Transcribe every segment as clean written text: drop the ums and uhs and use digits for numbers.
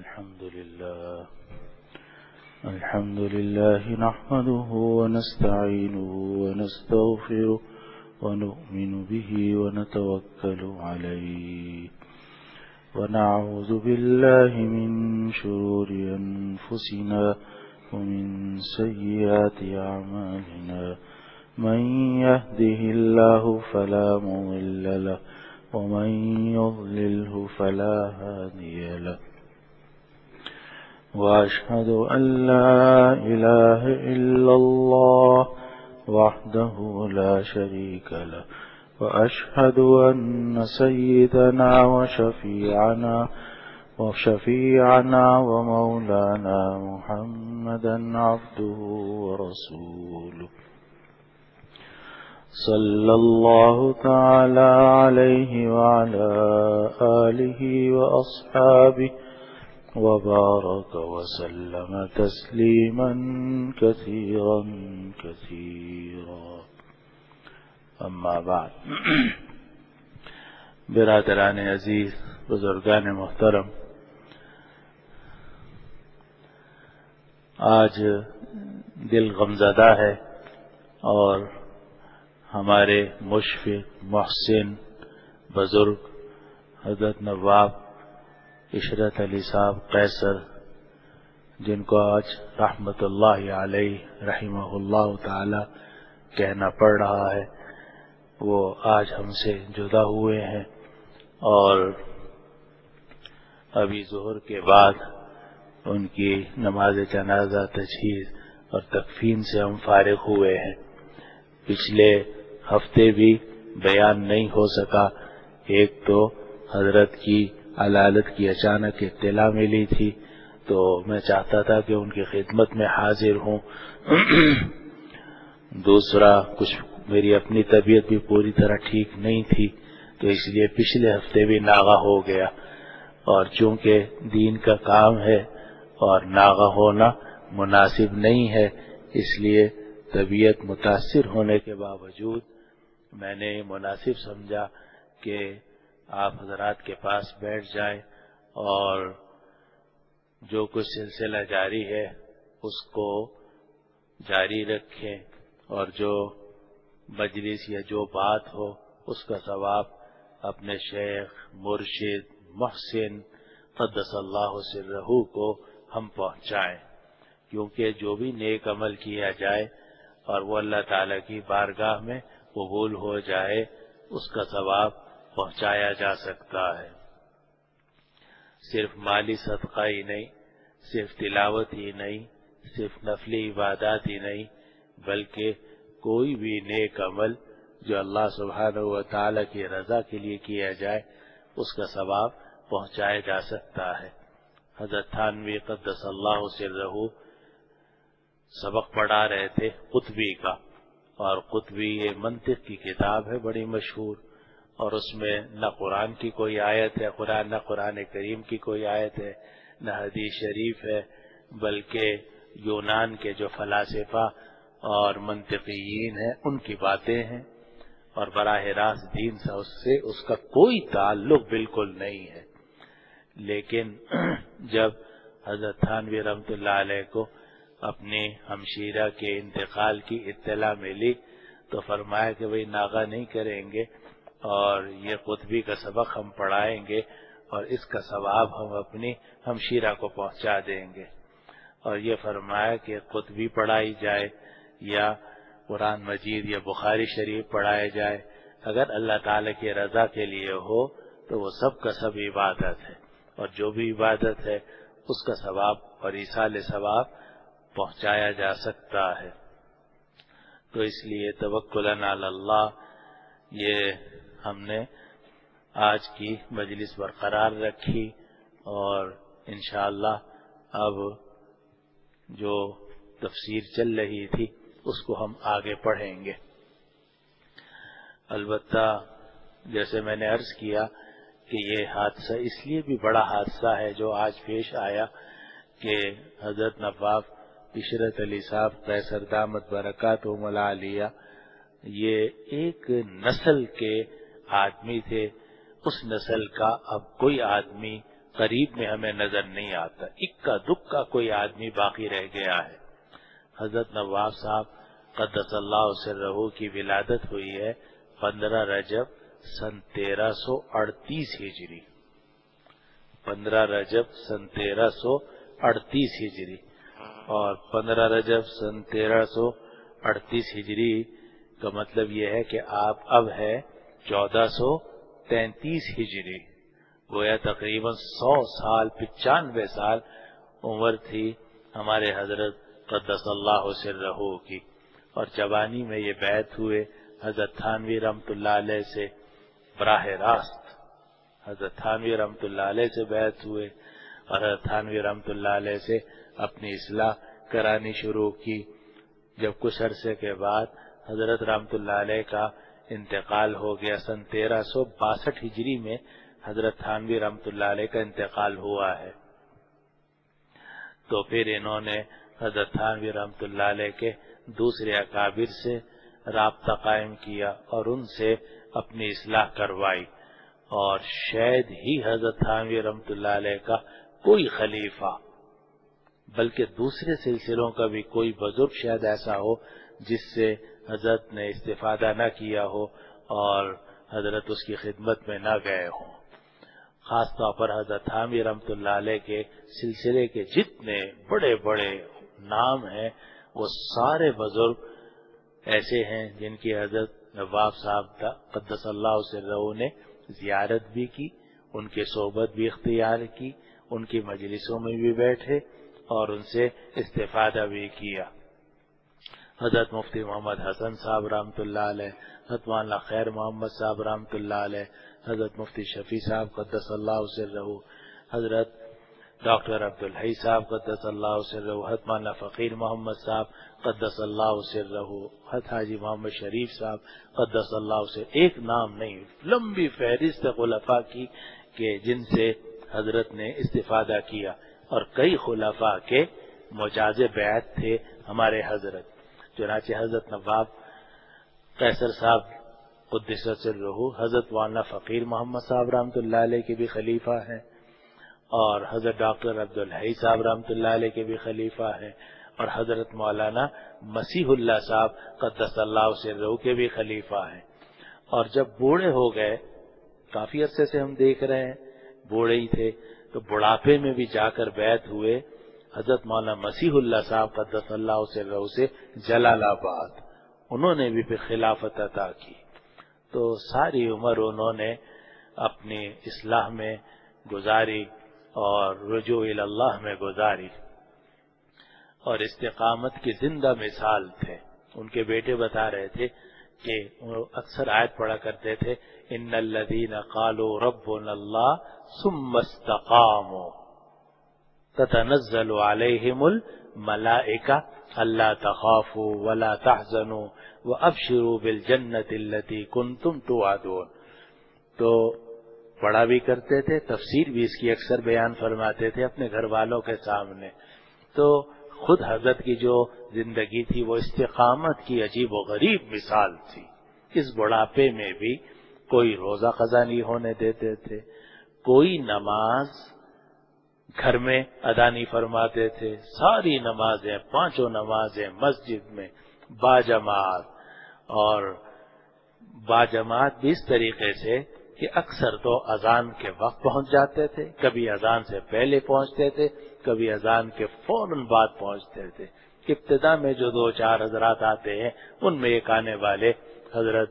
الحمد لله نحمده ونستعينه ونستغفره ونؤمن به ونتوكل عليه ونعوذ بالله من شرور أنفسنا ومن سيئات أعمالنا من يهده الله فلا مضل له ومن يضلله فلا هادي له وأشهد أن لا إله إلا الله وحده لا شريك له وأشهد أن سيدنا وشفيعنا ومولانا محمدا عبده ورسوله صلى الله تعالى عليه وعلى آله وأصحابه وبارك وسلم تسليما كثيرا كثيرا اما بعد برادران عزیز، بزرگان محترم، آج دل غمزدہ ہے اور ہمارے مشفق محسن بزرگ حضرت نواب عشرت علی صاحب قیصر، جن کو آج رحمت اللہ علیہ رحمہ اللہ تعالی کہنا پڑ رہا ہے، وہ آج ہم سے جدا ہوئے ہیں اور ابھی ظہر کے بعد ان کی نماز جنازہ تجہیز اور تکفین سے ہم فارغ ہوئے ہیں۔ پچھلے ہفتے بھی بیان نہیں ہو سکا، ایک تو حضرت کی علالت کی اچانک اطلاع ملی تھی تو میں چاہتا تھا کہ ان کی خدمت میں حاضر ہوں، دوسرا کچھ میری اپنی طبیعت بھی پوری طرح ٹھیک نہیں تھی تو اس لیے پچھلے ہفتے بھی ناغہ ہو گیا، اور چونکہ دین کا کام ہے اور ناغہ ہونا مناسب نہیں ہے، اس لیے طبیعت متاثر ہونے کے باوجود میں نے مناسب سمجھا کہ آپ حضرات کے پاس بیٹھ جائیں اور جو کچھ سلسلہ جاری ہے اس کو جاری رکھیں، اور جو مجلس یا جو بات ہو اس کا ثواب اپنے شیخ مرشد محسن قدس اللہ سرہ کو ہم پہنچائیں، کیونکہ جو بھی نیک عمل کیا جائے اور وہ اللہ تعالی کی بارگاہ میں قبول ہو جائے اس کا ثواب پہنچایا جا سکتا ہے۔ صرف مالی صدقہ ہی نہیں، صرف تلاوت ہی نہیں، صرف نفلی عبادات ہی نہیں، بلکہ کوئی بھی نیک عمل جو اللہ سبحانہ و تعالی کی رضا کے لیے کیا جائے اس کا ثواب پہنچایا جا سکتا ہے۔ حضرت تھانوی قدس اللہ سرہ سبق پڑھا رہے تھے قطبی کا، اور قطبی یہ منطق کی کتاب ہے بڑی مشہور، اور اس میں نہ قرآن کی کوئی آیت ہے، نہ قرآن کریم کی کوئی آیت ہے، نہ حدیث شریف ہے، بلکہ یونان کے جو فلاسفہ اور منطقیین ہیں ان کی باتیں ہیں، اور براہ راست دین سے اس کا کوئی تعلق بالکل نہیں ہے۔ لیکن جب حضرت تھانوی رحمۃ اللہ علیہ کو اپنی ہمشیرہ کے انتقال کی اطلاع ملی تو فرمایا کہ بھئی ناغہ نہیں کریں گے اور یہ قطبی کا سبق ہم پڑھائیں گے اور اس کا ثواب ہم اپنی ہمشیرہ کو پہنچا دیں گے، اور یہ فرمایا کہ قطبی پڑھائی جائے یا قرآن مجید یا بخاری شریف پڑھایا جائے، اگر اللہ تعالی کی رضا کے لیے ہو تو وہ سب کا سب عبادت ہے، اور جو بھی عبادت ہے اس کا ثواب اور ایصال ثواب پہنچایا جا سکتا ہے۔ تو اس لیے توکلاً علی اللہ یہ ہم نے آج کی مجلس برقرار رکھی، اور انشاءاللہ اب جو تفسیر چل رہی تھی اس کو ہم آگے پڑھیں گے۔ البتہ جیسے میں نے عرض کیا کہ یہ حادثہ اس لیے بھی بڑا حادثہ ہے جو آج پیش آیا کہ حضرت نواب عشرت علی صاحب قیصر دامت برکاتہم العالیہ یہ ایک نسل کے آدمی تھے، اس نسل کا اب کوئی آدمی قریب میں ہمیں نظر نہیں آتا، اکا دکا کوئی آدمی باقی رہ گیا ہے۔ حضرت نواب صاحب قدس اللہ سرہ کی ولادت ہوئی ہے 15 رجب سن 1338 ہجری، 15 رجب سن 1338 ہجری، اور 15 رجب سن 1338 ہجری کا مطلب یہ ہے کہ آپ اب ہے 1433 ہجری، گویا تقریباً 100 سال 95 سال عمر تھی ہمارے حضرت قدس اللہ سرہ کی، اور جوانی میں یہ بیعت ہوئے حضرت تھانوی رحمۃ اللہ علیہ سے، براہ راست حضرت تھانوی رحمۃ اللہ علیہ سے بیعت ہوئے، اور حضرت تھانوی رحمۃ اللہ علیہ سے اپنی اصلاح کرانی شروع کی۔ جب کچھ عرصے کے بعد حضرت رحمۃ اللہ علیہ کا انتقال ہو گیا، سن 1362 ہجری میں حضرت تھانوی رحمۃ اللہ علیہ کا انتقال ہوا ہے، تو پھر انہوں نے حضرت تھانوی رحمۃ اللہ علیہ کے دوسرے اکابر سے رابطہ قائم کیا اور ان سے اپنی اصلاح کروائی، اور شاید ہی حضرت تھانوی رحمۃ اللہ علیہ کا کوئی خلیفہ بلکہ دوسرے سلسلوں کا بھی کوئی بزرگ شاید ایسا ہو جس سے حضرت نے استفادہ نہ کیا ہو اور حضرت اس کی خدمت میں نہ گئے ہوں۔ خاص طور پر حضرت تھانوی رحمۃ اللہ علیہ کے سلسلے کے جتنے بڑے بڑے نام ہیں وہ سارے بزرگ ایسے ہیں جن کی حضرت نواب صاحب قدس اللہ سرہ نے زیارت بھی کی، ان کے صحبت بھی اختیار کی، ان کی مجلسوں میں بھی بیٹھے اور ان سے استفادہ بھی کیا۔ حضرت مفتی محمد حسن صاحب رحمۃ اللہ علیہ، حضرت مولانا خیر محمد صاحب رحمۃ اللہ علیہ، حضرت مفتی شفیع صاحب قدس اللہ سرہ، حضرت ڈاکٹر عبدالحی صاحب قدس اللہ سرہ، حضرت مولانا فقیر محمد صاحب قدس اللہ سرہ، حضرت حاجی محمد شریف صاحب قدس اللہ سرہ، ایک نام نہیں، لمبی فہرست خلفاء کی کہ جن سے حضرت نے استفادہ کیا، اور کئی خلفاء کے مجاز بیعت تھے ہمارے حضرت۔ چنانچہ حضرت نواب قیصر صاحب قدس سرہ حضرت مولانا فقیر محمد صاحب رحمۃ اللہ علیہ کے بھی خلیفہ ہیں، اور حضرت ڈاکٹر عبدالحی صاحب رحمۃ اللہ علیہ کے بھی خلیفہ ہیں، اور حضرت مولانا مسیح اللہ صاحب قدس اللہ سرہ کے بھی خلیفہ ہیں۔ اور جب بوڑھے ہو گئے، کافی عرصے سے ہم دیکھ رہے ہیں بوڑھے ہی تھے، تو بڑھاپے میں بھی جا کر بیعت ہوئے حضرت مولانا مسیح اللہ صاحب قدس اللہ سرہ سے جلال آباد، انہوں نے بھی پھر خلافت عطا کی۔ تو ساری عمر انہوں نے اپنی اصلاح میں گزاری اور رجوع اللہ میں گزاری، اور استقامت کی زندہ مثال تھے۔ ان کے بیٹے بتا رہے تھے کہ وہ اکثر آیت پڑھا کرتے تھے، ان الذین قالوا ربنا اللہ ثم استقاموا تتنزل علیہم الملائکہ الا تخافوا ولا تحزنوا وابشروا بالجنۃ التی کنتم توعدون۔ تو پڑھا بھی کرتے تھے، تفسیر بھی اس کی اکثر بیان فرماتے تھے اپنے گھر والوں کے سامنے۔ تو خود حضرت کی جو زندگی تھی وہ استقامت کی عجیب و غریب مثال تھی۔ اس بڑھاپے میں بھی کوئی روزہ قضا نہیں ہونے دیتے تھے، کوئی نماز گھر میں ادا نہیں فرماتے تھے، ساری نمازیں، پانچوں نمازیں مسجد میں باجماعت، اور باجماعت بھی اس طریقے سے کہ اکثر تو اذان کے وقت پہنچ جاتے تھے، کبھی اذان سے پہلے پہنچتے تھے، کبھی اذان کے فوراً بعد پہنچتے تھے۔ ابتدا میں جو دو چار حضرات آتے ہیں ان میں ایک آنے والے حضرت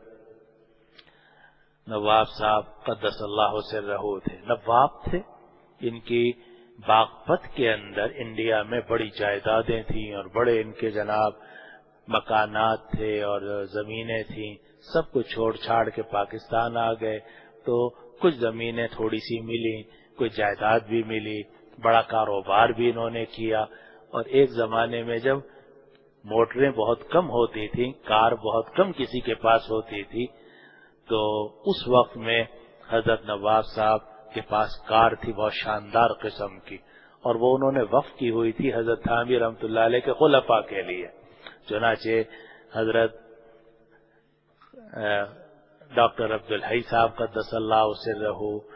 نواب صاحب قدس اللہ سرہ تھے، نواب تھے۔ ان کی باغپت کے اندر انڈیا میں بڑی جائیدادیں تھیں اور بڑے ان کے جناب مکانات تھے اور زمینیں تھیں، سب کچھ چھوڑ چھاڑ کے پاکستان آ گئے۔ تو کچھ زمینیں تھوڑی سی ملی، کچھ جائیداد بھی ملی، بڑا کاروبار بھی انہوں نے کیا، اور ایک زمانے میں جب موٹریں بہت کم ہوتی تھیں، کار بہت کم کسی کے پاس ہوتی تھی، تو اس وقت میں حضرت نواب صاحب کے پاس کار تھی بہت شاندار قسم کی، اور وہ انہوں نے وقف کی ہوئی تھی حضرت تھانوی رحمۃ اللہ علیہ کے خلفاء کے لیے۔ چنانچہ حضرت ڈاکٹر عبدالحی صاحب قدس اللہ سرہ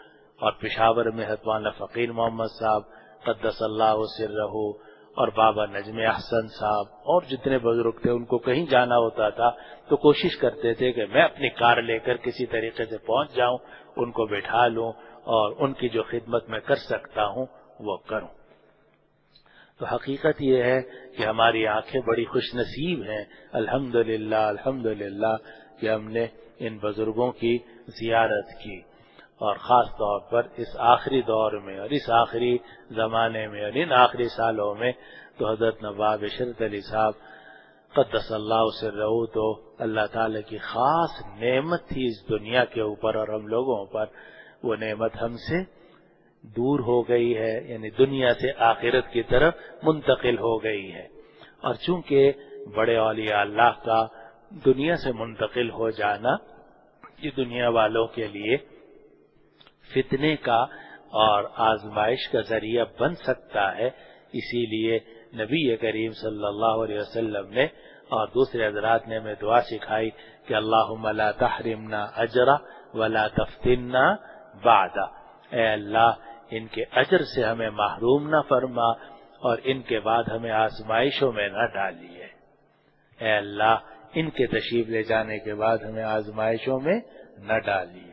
اور پشاور میں حضرت مولانا فقیر محمد صاحب قدس اللہ سرہ، اور بابا نجم احسن صاحب اور جتنے بزرگ تھے، ان کو کہیں جانا ہوتا تھا تو کوشش کرتے تھے کہ میں اپنی کار لے کر کسی طریقے سے پہنچ جاؤں، ان کو بٹھا لوں اور ان کی جو خدمت میں کر سکتا ہوں وہ کروں۔ تو حقیقت یہ ہے کہ ہماری آنکھیں بڑی خوش نصیب ہیں، الحمدللہ الحمدللہ، کہ ہم نے ان بزرگوں کی زیارت کی، اور خاص طور پر اس آخری دور میں اور اس آخری زمانے میں اور ان آخری سالوں میں تو حضرت نواب عشرت علی صاحب قدس اللہ سرہ تو اللہ تعالی کی خاص نعمت تھی اس دنیا کے اوپر اور ہم لوگوں پر۔ وہ نعمت ہم سے دور ہو گئی ہے، یعنی دنیا سے آخرت کی طرف منتقل ہو گئی ہے، اور چونکہ بڑے اولیاء اللہ کا دنیا سے منتقل ہو جانا یہ دنیا والوں کے لیے فتنے کا اور آزمائش کا ذریعہ بن سکتا ہے، اسی لیے نبی کریم صلی اللہ علیہ وسلم نے اور دوسرے حضرات نے ہمیں دعا سکھائی کہ اللہم لا تحرمنا اجرا ولا تفتنا بعد، اے اللہ ان کے اجر سے ہمیں محروم نہ فرما اور ان کے بعد ہمیں آزمائشوں میں نہ ڈالیے، اے اللہ ان کے تشریف لے جانے کے بعد ہمیں آزمائشوں میں نہ ڈالیے۔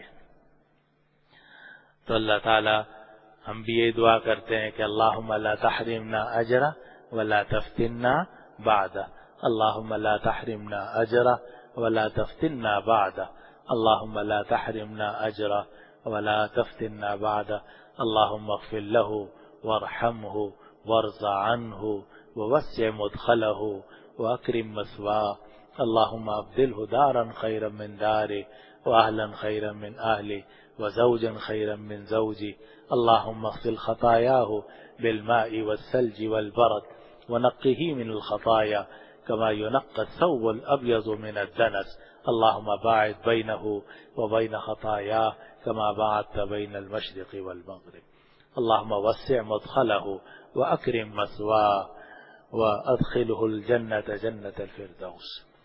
تو اللہ تعالی ہم بھی یہ دعا کرتے ہیں کہ اللہم لا تحرمنا اجرا ولا تفتنا بعد، اللہم لا تحرمنا اجرا ولا تفتنا بعد، اللہم لا تحرمنا اجرا ولا تفتنا بعد، اللہم اغفر له وارحمه وارض عنه ووسع مدخله واکرم مثواه، اللہم ابدلہ دارا خیرا من داره واہلا خیرا من اہلہ وزوجا خیرا من زوجہ، اللہم اغسل خطایاہ بالماء والثلج والبرد ونقہ من الخطایا كما ينقى الثوب الأبيض من الدنس، اللهم باعد بينه وبين خطاياه كما باعدت بين المشرق والمغرب، اللهم وسع مدخله وأكرم مثواه وأدخله الجنة جنة الفردوس۔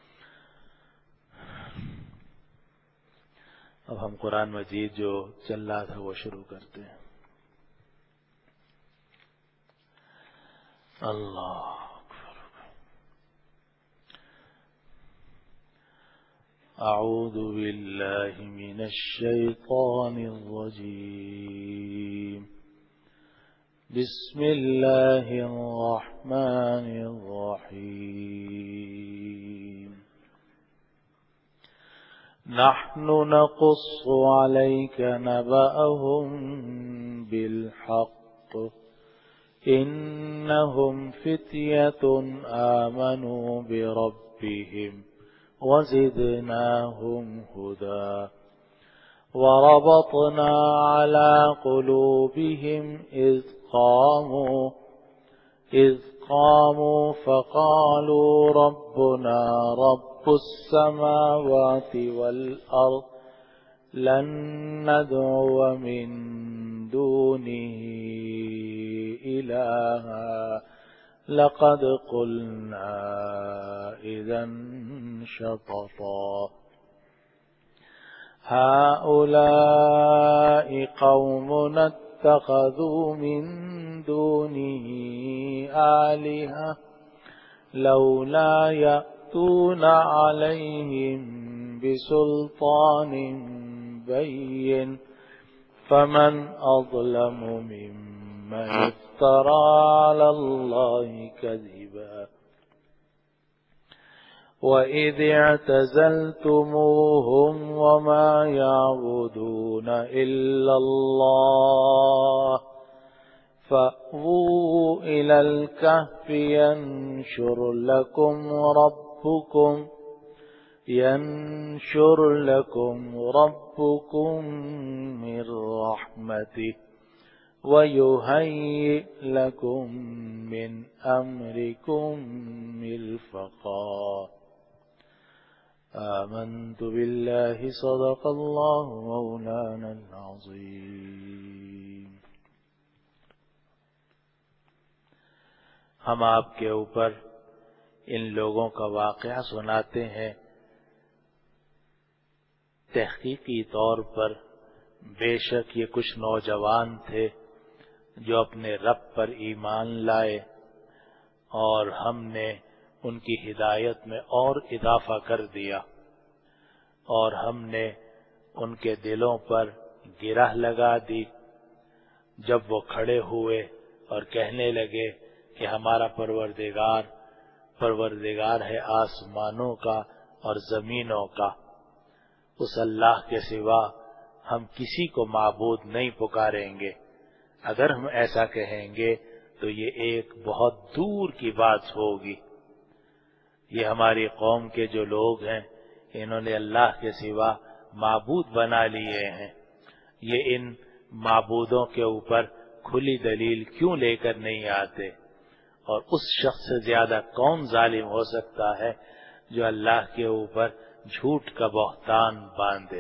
اب ہم قرآن مجید جو چل رہا تھا وہ شروع کرتے ہیں۔ اللہ اعوذ باللہ من الشیطان الرجیم، بسم اللہ الرحمن الرحیم، نحن نقص عليك نبأهم بالحق إنهم فتية آمنوا بربهم وزدناهم هدى وربطنا على قلوبهم إذ قاموا فقالوا ربنا رب السماوات والأرض لن ندعو من دونه إلها لقد قلنا إذا شططا هؤلاء قومنا اتخذوا من دونه آلهة لولا يأتون عليهم بسلطان بين فمن أظلم ممن افترى على الله كذبا وإذ اعتزلتموهم وما يعبدون إلا الله فأووا إلى الكهف ينشر لكم ربكم من رحمته ويهيئ لكم من أمركم مرفقا آمنت بالله صدق الله مولانا العظيم۔ ہم آپ کے اوپر ان لوگوں کا واقعہ سناتے ہیں، تحقیقی طور پر بے شک یہ کچھ نوجوان تھے جو اپنے رب پر ایمان لائے اور ہم نے ان کی ہدایت میں اور اضافہ کر دیا، اور ہم نے ان کے دلوں پر گرہ لگا دی جب وہ کھڑے ہوئے اور کہنے لگے کہ ہمارا پروردگار ہے آسمانوں کا اور زمینوں کا، اس اللہ کے سوا ہم کسی کو معبود نہیں پکاریں گے۔ اگر ہم ایسا کہیں گے تو یہ ایک بہت دور کی بات ہوگی۔ یہ ہماری قوم کے جو لوگ ہیں انہوں نے اللہ کے سوا معبود بنا لیے ہیں، یہ ان معبودوں کے اوپر کھلی دلیل کیوں لے کر نہیں آتے؟ اور اس شخص سے زیادہ کون ظالم ہو سکتا ہے جو اللہ کے اوپر جھوٹ کا بہتان باندھے؟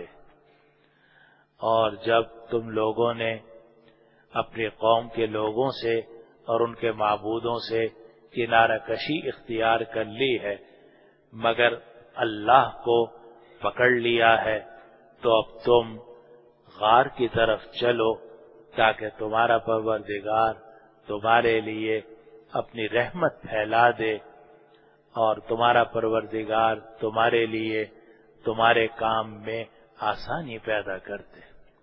اور جب تم لوگوں نے اپنی قوم کے لوگوں سے اور ان کے معبودوں سے کنارہ کشی اختیار کر لی ہے مگر اللہ کو پکڑ لیا ہے، تو اب تم غار کی طرف چلو تاکہ تمہارا پروردگار تمہارے لیے اپنی رحمت پھیلا دے اور تمہارا پروردگار تمہارے لیے تمہارے کام میں آسانی پیدا کر دے۔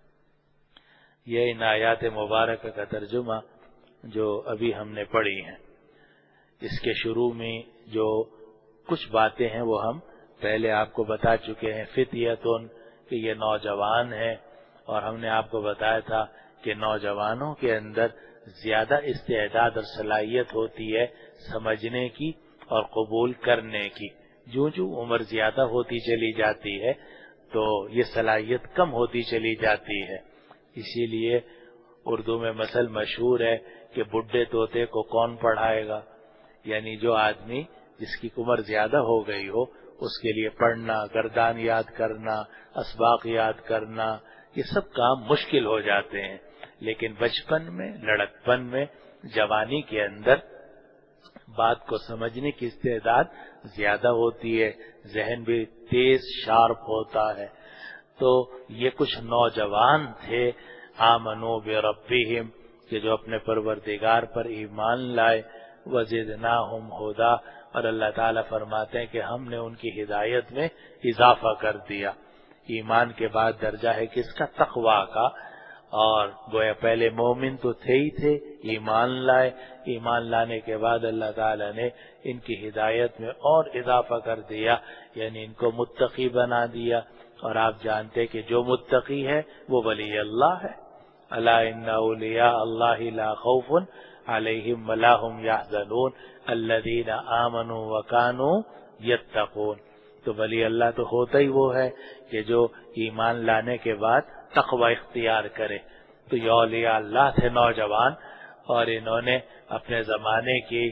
یہ ان آیات مبارکہ کا ترجمہ جو ابھی ہم نے پڑھی ہیں، اس کے شروع میں جو کچھ باتیں ہیں وہ ہم پہلے آپ کو بتا چکے ہیں۔ فتیتن کہ یہ نوجوان ہیں، اور ہم نے آپ کو بتایا تھا کہ نوجوانوں کے اندر زیادہ استعداد اور صلاحیت ہوتی ہے سمجھنے کی اور قبول کرنے کی۔ جو عمر زیادہ ہوتی چلی جاتی ہے تو یہ صلاحیت کم ہوتی چلی جاتی ہے۔ اسی لیے اردو میں مثل مشہور ہے کہ بڈھے طوطے کو کون پڑھائے گا، یعنی جو آدمی جس کی عمر زیادہ ہو گئی ہو اس کے لیے پڑھنا، گردان یاد کرنا، اسباق یاد کرنا، یہ سب کام مشکل ہو جاتے ہیں۔ لیکن بچپن میں، لڑکپن میں، جوانی کے اندر بات کو سمجھنے کی استعداد زیادہ ہوتی ہے، ذہن بھی تیز شارپ ہوتا ہے۔ تو یہ کچھ نوجوان تھے آمنو بربہم کہ جو اپنے پروردگار پر ایمان لائے، وزدناہم ھدا، اور اللہ تعالیٰ فرماتے ہیں کہ ہم نے ان کی ہدایت میں اضافہ کر دیا۔ ایمان کے بعد درجہ ہے کس کا؟ تقویٰ کا۔ اور گویا پہلے مومن تو تھے ہی تھے، ایمان لائے، ایمان لانے کے بعد اللہ تعالیٰ نے ان کی ہدایت میں اور اضافہ کر دیا، یعنی ان کو متقی بنا دیا۔ اور آپ جانتے کہ جو متقی ہے وہ ولی اللہ ہے۔ الا ان اولیاء اللہ لا خوف علیہم ولا هم یحزنون الذین آمنوا وکانوا یتقون۔ تو ولی اللہ تو ہوتا ہی وہ ہے کہ جو ایمان لانے کے بعد تقوی اختیار کرے۔ تو یہ اولیاء اللہ تھے نوجوان، اور انہوں نے اپنے زمانے کی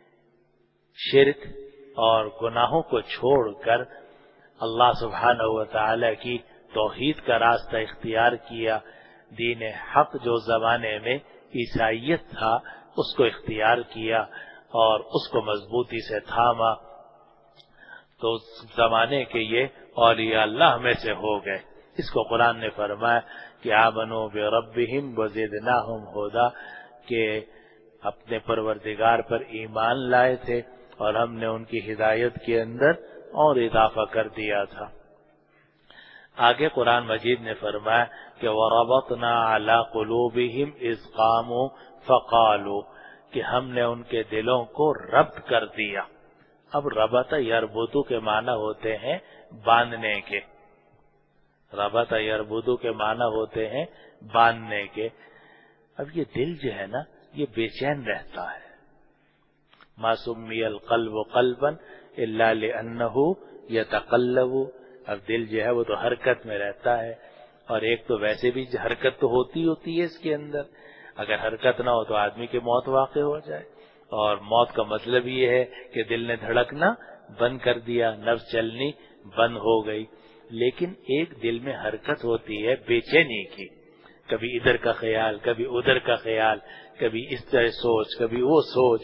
شرک اور گناہوں کو چھوڑ کر اللہ سبحانہ و تعالی کی توحید کا راستہ اختیار کیا۔ دین حق جو زمانے میں عیسائیت تھا اس کو اختیار کیا اور اس کو مضبوطی سے تھاما، تو اس زمانے کے یہ اولیاء اللہ میں سے ہو گئے۔ اس کو قرآن نے فرمایا کہ آمنوا بربہم وزدناہم ھدا، کہ اپنے پروردگار پر ایمان لائے تھے اور ہم نے ان کی ہدایت کے اندر اور اضافہ کر دیا تھا۔ آگے قرآن مجید نے فرمایا کہ وَرَبَطْنَا عَلَىٰ قُلُوبِهِمْ إِذْ قَامُوا فَقَالُوا، کہ ہم نے ان کے دلوں کو ربط کر دیا۔ اب ربط یربطو کے معنی ہوتے ہیں باندھنے کے، ربط یربطو کے معنی ہوتے ہیں باندھنے کے۔ اب یہ دل جو ہے نا یہ بے چین رہتا ہے۔ ما سمی القلب قلبا الا لانه يتقلب، اب دل جو ہے وہ تو حرکت میں رہتا ہے، اور ایک تو ویسے بھی حرکت تو ہوتی ہے اس کے اندر، اگر حرکت نہ ہو تو آدمی کی موت واقع ہو جائے، اور موت کا مطلب یہ ہے کہ دل نے دھڑکنا بند کر دیا، نفس چلنی بند ہو گئی۔ لیکن ایک دل میں حرکت ہوتی ہے بے چینی کی، کبھی ادھر کا خیال، کبھی ادھر کا خیال، کبھی اس طرح سوچ، کبھی وہ سوچ۔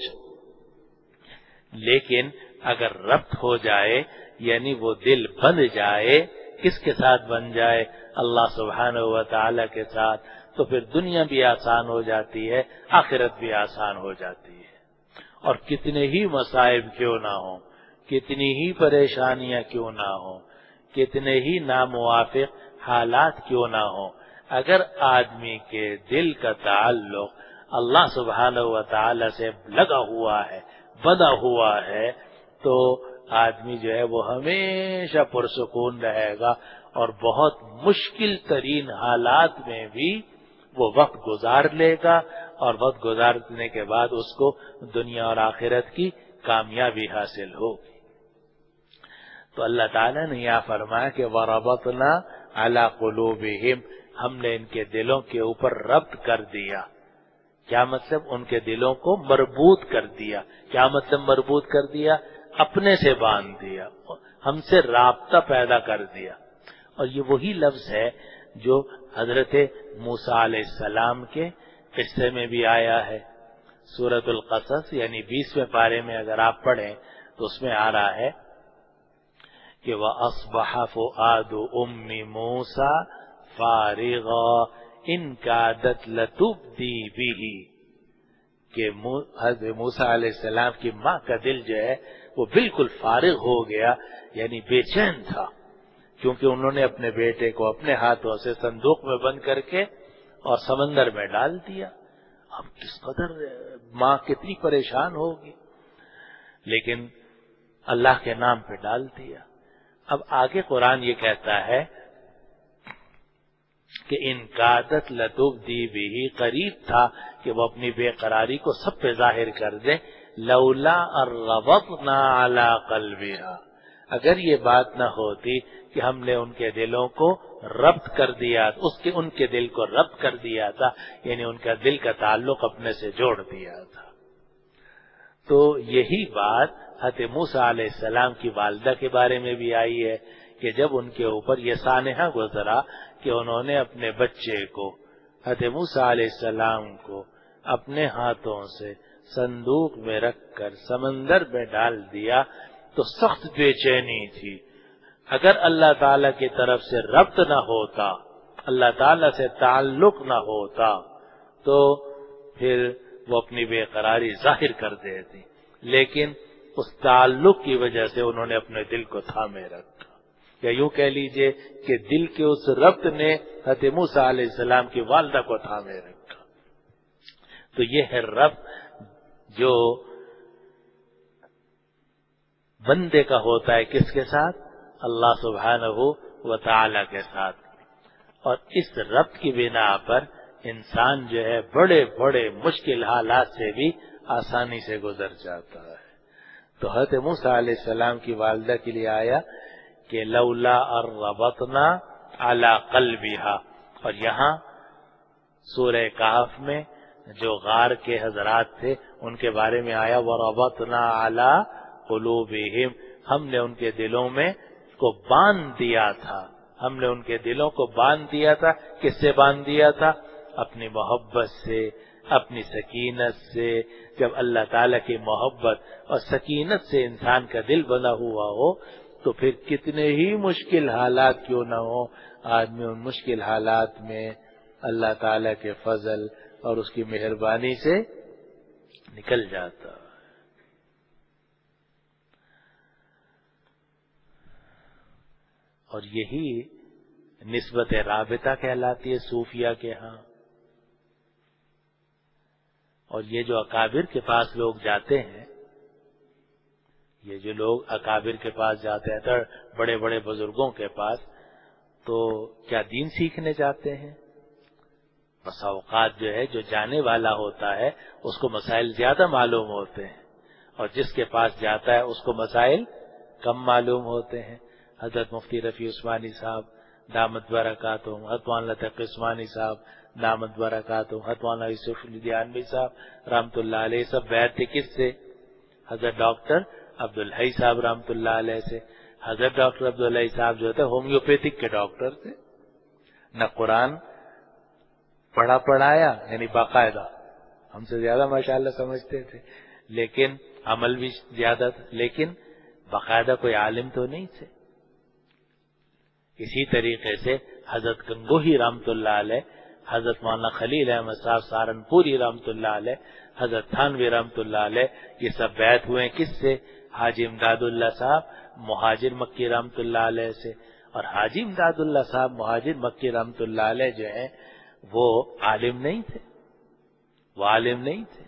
لیکن اگر ربط ہو جائے، یعنی وہ دل بندھ جائے کس کے ساتھ بن جائے؟ اللہ سبحانہ و تعالی کے ساتھ، تو پھر دنیا بھی آسان ہو جاتی ہے، آخرت بھی آسان ہو جاتی ہے۔ اور کتنے ہی مصائب کیوں نہ ہوں، کتنی ہی پریشانیاں کیوں نہ ہوں، کتنے ہی ناموافق حالات کیوں نہ ہوں، اگر آدمی کے دل کا تعلق اللہ سبحانہ و تعالی سے لگا ہوا ہے، بندھا ہوا ہے، تو آدمی جو ہے وہ ہمیشہ پرسکون رہے گا، اور بہت مشکل ترین حالات میں بھی وہ وقت گزار لے گا، اور وقت گزارنے کے بعد اس کو دنیا اور آخرت کی کامیابی حاصل ہوگی۔ تو اللہ تعالیٰ نے یہاں فرمایا کہ وَرَبَطْنَا عَلَىٰ قُلُوبِهِمْ، ہم نے ان کے دلوں کے اوپر ربط کر دیا۔ کیا مطلب؟ ان کے دلوں کو مربوط کر دیا۔ کیا مطلب مربوط کر دیا؟ اپنے سے باندھ دیا، ہم سے رابطہ پیدا کر دیا۔ اور یہ وہی لفظ ہے جو حضرت موسیٰ علیہ السلام کے قصے میں بھی آیا ہے۔ سورۃ القصص یعنی 20ویں پارے میں اگر آپ پڑھیں تو اس میں آ رہا ہے کہ وَأَصْبَحَ فُؤَادُ أُمِّ مُوسَىٰ فَارِغًا إِن كَادَتْ لَتُبْدِي بِهِ، کہ حضرت موسیٰ علیہ السلام کی ماں کا دل جو ہے وہ بالکل فارغ ہو گیا، یعنی بے چین تھا، کیونکہ انہوں نے اپنے بیٹے کو اپنے ہاتھوں سے صندوق میں بند کر کے اور سمندر میں ڈال دیا۔ اب کس قدر ماں کتنی پریشان ہوگی، لیکن اللہ کے نام پہ ڈال دیا۔ اب آگے قرآن یہ کہتا ہے کہ ان کادت لتبدی بھی، قریب تھا کہ وہ اپنی بے قراری کو سب پہ ظاہر کر دے، لولا الربطنا علی قلبها، اگر یہ بات نہ ہوتی کہ ہم نے ان کے دلوں کو ربط کر دیا، ان کے دل کو ربط کر دیا تھا، یعنی ان کا دل کا تعلق اپنے سے جوڑ دیا تھا۔ تو یہی بات حضرت موسیٰ علیہ السلام کی والدہ کے بارے میں بھی آئی ہے کہ جب ان کے اوپر یہ سانحہ گزرا کہ انہوں نے اپنے بچے کو، حضرت موسیٰ علیہ السلام کو، اپنے ہاتھوں سے صندوق میں رکھ کر سمندر میں ڈال دیا، تو سخت بے چینی تھی۔ اگر اللہ تعالیٰ کی طرف سے ربط نہ ہوتا، اللہ تعالیٰ سے تعلق نہ ہوتا، تو پھر وہ اپنی بے قراری ظاہر کر دیتی، لیکن اس تعلق کی وجہ سے انہوں نے اپنے دل کو تھامے رکھا، یا یوں کہہ لیجئے کہ دل کے اس ربط نے حضرت موسیٰ علیہ السلام کی والدہ کو تھامے رکھا۔ تو یہ ہے ربط جو بندے کا ہوتا ہے، کس کے ساتھ؟ اللہ سبحانہ و تعالی کے ساتھ۔ اور اس ربط کی بنا پر انسان جو ہے بڑے بڑے مشکل حالات سے بھی آسانی سے گزر جاتا ہے۔ تو حضرت موسیٰ علیہ السلام کی والدہ کے لیے آیا کہ لولا الربطنا علی قلبها، اور یہاں سورہ کہف میں جو غار کے حضرات تھے ان کے بارے میں آیا وربطنا علی قلوبہم، ہم نے ان کے دلوں میں کو باندھ دیا تھا، ہم نے ان کے دلوں کو باندھ دیا تھا۔ کس سے باندھ دیا تھا؟ اپنی محبت سے، اپنی سکینت سے۔ جب اللہ تعالیٰ کی محبت اور سکینت سے انسان کا دل بنا ہوا ہو تو پھر کتنے ہی مشکل حالات کیوں نہ ہو، آدمی ان مشکل حالات میں اللہ تعالیٰ کے فضل اور اس کی مہربانی سے نکل جاتا ہے۔ اور یہی نسبت رابطہ کہلاتی ہے صوفیہ کے ہاں۔ اور یہ جو اکابر کے پاس لوگ جاتے ہیں، یہ جو لوگ اکابر کے پاس جاتے ہیں، بڑے بڑے بزرگوں کے پاس، تو کیا دین سیکھنے جاتے ہیں؟ بس اوقات جو ہے جو جانے والا ہوتا ہے اس کو مسائل زیادہ معلوم ہوتے ہیں، اور جس کے پاس جاتا ہے اس کو مسائل کم معلوم ہوتے ہیں۔ حضرت مفتی رفیع عثمانی صاحب دامت برکاتہم، حضرت مولانا تقی عثمانی صاحب دامت برکاتہم، حضرت مولانا یوسف لدھیانوی صاحب رحمۃ اللہ علیہ، سب بیعت تھے کس سے؟ حضرت ڈاکٹر عبدالحی صاحب رحمۃ اللہ علیہ سے۔ حضرت ڈاکٹر عبدالحی صاحب جو تھے ہومیوپیتھک کے ڈاکٹر تھے، نہ قرآن پڑھایا یعنی باقاعدہ، ہم سے زیادہ ماشاءاللہ سمجھتے تھے، لیکن عمل بھی زیادہ تھا، لیکن باقاعدہ کوئی عالم تو نہیں تھے۔ اسی طریقے سے حضرت گنگوہی رحمۃ اللہ علیہ، حضرت مولانا خلیل احمد صاحب سہارنپوری رحمۃ اللہ علیہ، حضرت تھانوی رحمۃ اللہ علیہ، یہ سب بیعت ہوئے کس سے؟ حاجی امداد اللہ صاحب مہاجر مکی رحمۃ اللہ علیہ سے. اور حاجی امداد اللہ صاحب مہاجر مکی رحمۃ اللہ علیہ جو ہیں وہ عالم نہیں تھے، وہ عالم نہیں تھے.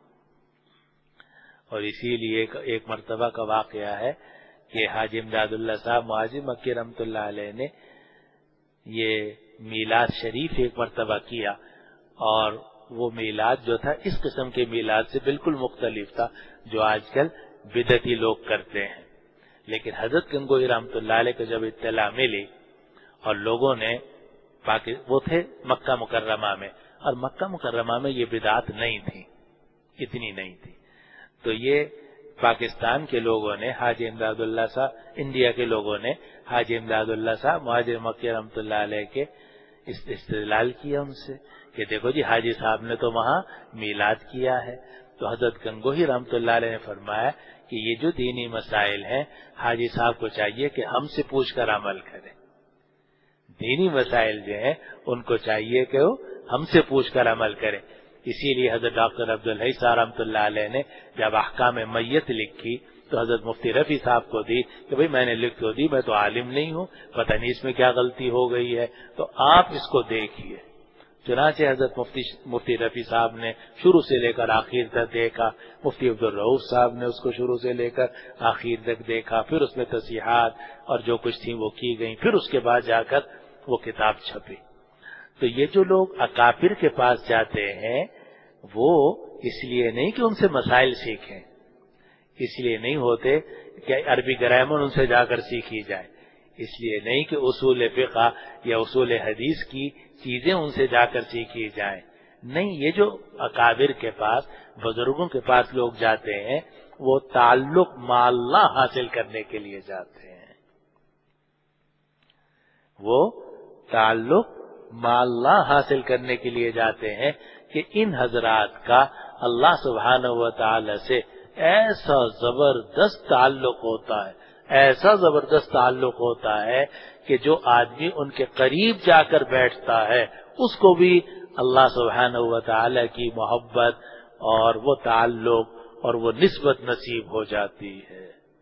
اور اسی لیے ایک مرتبہ کا واقعہ ہے کہ حاجی امداد اللہ صاحب مہاجر مکی رحمۃ اللہ علیہ نے یہ میلاد شریف ایک مرتبہ کیا، اور وہ میلاد جو تھا اس قسم کے میلاد سے بالکل مختلف تھا جو آج کل بدعتی لوگ کرتے ہیں. لیکن حضرت گنگوہی رحمۃ اللہ علیہ کو جب اطلاع ملی اور لوگوں نے وہ تھے مکہ مکرمہ میں، اور مکہ مکرمہ میں یہ بدعت نہیں تھی، اتنی نہیں تھی، تو یہ پاکستان کے لوگوں نے حاجی امداد اللہ صاحب، انڈیا کے لوگوں نے حاجی امداد اللہ صاحب مہاجر مکی رحمۃ اللہ علیہ کے استدلال کیا ان سے کہ دیکھو جی حاجی صاحب نے تو وہاں میلاد کیا ہے. تو حضرت گنگوہی رحمۃ اللہ علیہ نے فرمایا کہ یہ جو دینی مسائل ہیں حاجی صاحب کو چاہیے کہ ہم سے پوچھ کر عمل کریں. دینی مسائل جو ہیں ان کو چاہیے کہ وہ ہم سے پوچھ کر عمل کریں. اسی لیے حضرت ڈاکٹر عبدالحی صاحب رحمۃ اللہ علیہ نے جب احکام میت لکھی تو حضرت مفتی رفیع صاحب کو دی کہ بھئی میں نے لکھ تو دی، میں تو عالم نہیں ہوں، پتہ نہیں اس میں کیا غلطی ہو گئی ہے، تو آپ اس کو دیکھیے. چنانچہ حضرت مفتی رفیع صاحب نے شروع سے لے کر آخر تک دیکھا، مفتی عبدالرؤف صاحب نے اس کو شروع سے لے کر آخر تک دیکھا، پھر اس میں تصحیحات اور جو کچھ تھی وہ کی گئیں، پھر اس کے بعد جا کر وہ کتاب چھپی. تو یہ جو لوگ اکابر کے پاس جاتے ہیں وہ اس لیے نہیں کہ ان سے مسائل سیکھیں، اس لیے نہیں ہوتے کہ عربی گرامر ان سے جا کر سیکھی جائے، اس لیے نہیں کہ اصول فقہ یا اصول حدیث کی چیزیں ان سے جا کر سیکھی جائیں. نہیں، یہ جو اکابر کے پاس، بزرگوں کے پاس لوگ جاتے ہیں وہ تعلق مع اللہ حاصل کرنے کے لیے جاتے ہیں، وہ تعلق مع اللہ حاصل کرنے کے لیے جاتے ہیں کہ ان حضرات کا اللہ سبحانہ و تعالی سے ایسا زبردست تعلق ہوتا ہے، ایسا زبردست تعلق ہوتا ہے کہ جو آدمی ان کے قریب جا کر بیٹھتا ہے اس کو بھی اللہ سبحانہ و تعالی کی محبت اور وہ تعلق اور وہ نسبت نصیب ہو جاتی ہے.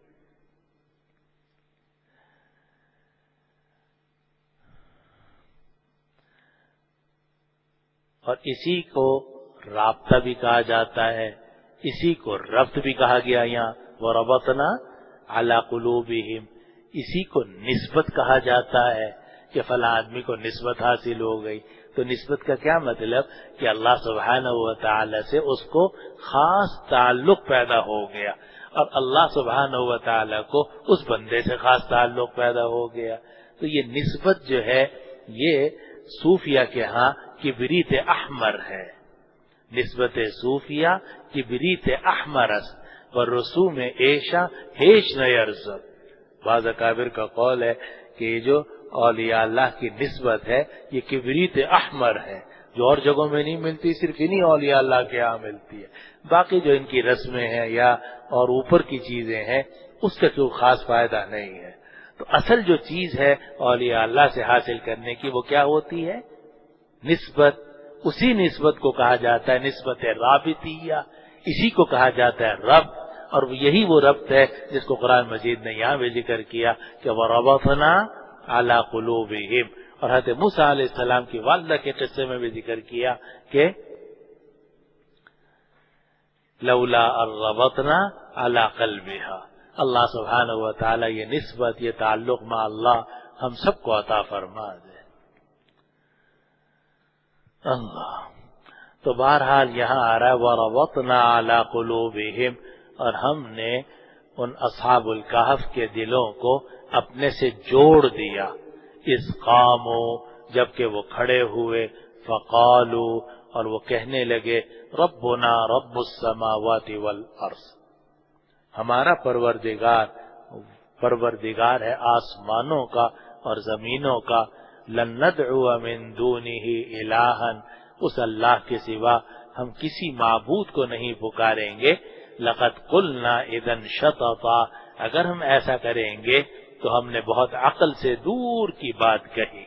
اور اسی کو رابطہ بھی کہا جاتا ہے، اسی کو ربط بھی کہا گیا یہاں وَرَبَطْنَا عَلَىٰ قُلُوبِهِمْ. اسی کو نسبت کہا جاتا ہے کہ فلاں آدمی کو نسبت حاصل ہو گئی. تو نسبت کا کیا مطلب کہ اللہ سبحانہ و تعالی سے اس کو خاص تعلق پیدا ہو گیا اور اللہ سبحانہ و تعالی کو اس بندے سے خاص تعلق پیدا ہو گیا. تو یہ نسبت جو ہے یہ صوفیہ کے ہاں کبریت احمر ہے. نسبت صوفیہ کبریت احمر است و رسوم ایشا ہیش نیرزب. بعض اکابر کا قول ہے کہ یہ جو اولیاء اللہ کی نسبت ہے یہ کبریت احمر ہے، جو اور جگہوں میں نہیں ملتی، صرف انہی اولیاء اللہ کے ہاں ملتی ہے. باقی جو ان کی رسمیں ہیں یا اور اوپر کی چیزیں ہیں اس کا کوئی خاص فائدہ نہیں ہے. تو اصل جو چیز ہے اولیاء اللہ سے حاصل کرنے کی وہ کیا ہوتی ہے؟ نسبت. اسی نسبت کو کہا جاتا ہے نسبت رابطیہ، اسی کو کہا جاتا ہے ربط. اور یہی وہ ربط ہے جس کو قرآن مجید نے یہاں بھی ذکر کیا کہ وَرَبَطْنَا عَلَىٰ قُلُوبِهِمْ. اور حضرت موسیٰ علیہ السلام کی والدہ کے قصے میں بھی ذکر کیا کہ لولا الربطنا علی قلبها. اللہ سبحانہ و تعالی یہ نسبت، یہ تعلق مع اللہ ہم سب کو عطا فرما دے. اللہ. تو بہرحال یہاں آ رہا ہے وَرَبَطْنَا عَلَىٰ قُلُوبِهِمْ، اور ہم نے ان اصحاب الکہف کے دلوں کو اپنے سے جوڑ دیا. اذ قاموا، جبکہ وہ کھڑے ہوئے، فقالوا، اور وہ کہنے لگے ربنا رب السماوات والارض، ہمارا پروردگار ہے آسمانوں کا اور زمینوں کا. لن ندعو من دونه الہا، اس اللہ کے سوا ہم کسی معبود کو نہیں پکاریں گے. لقد قلنا اذا شططا، اگر ہم ایسا کریں گے تو ہم نے بہت عقل سے دور کی بات کہی۔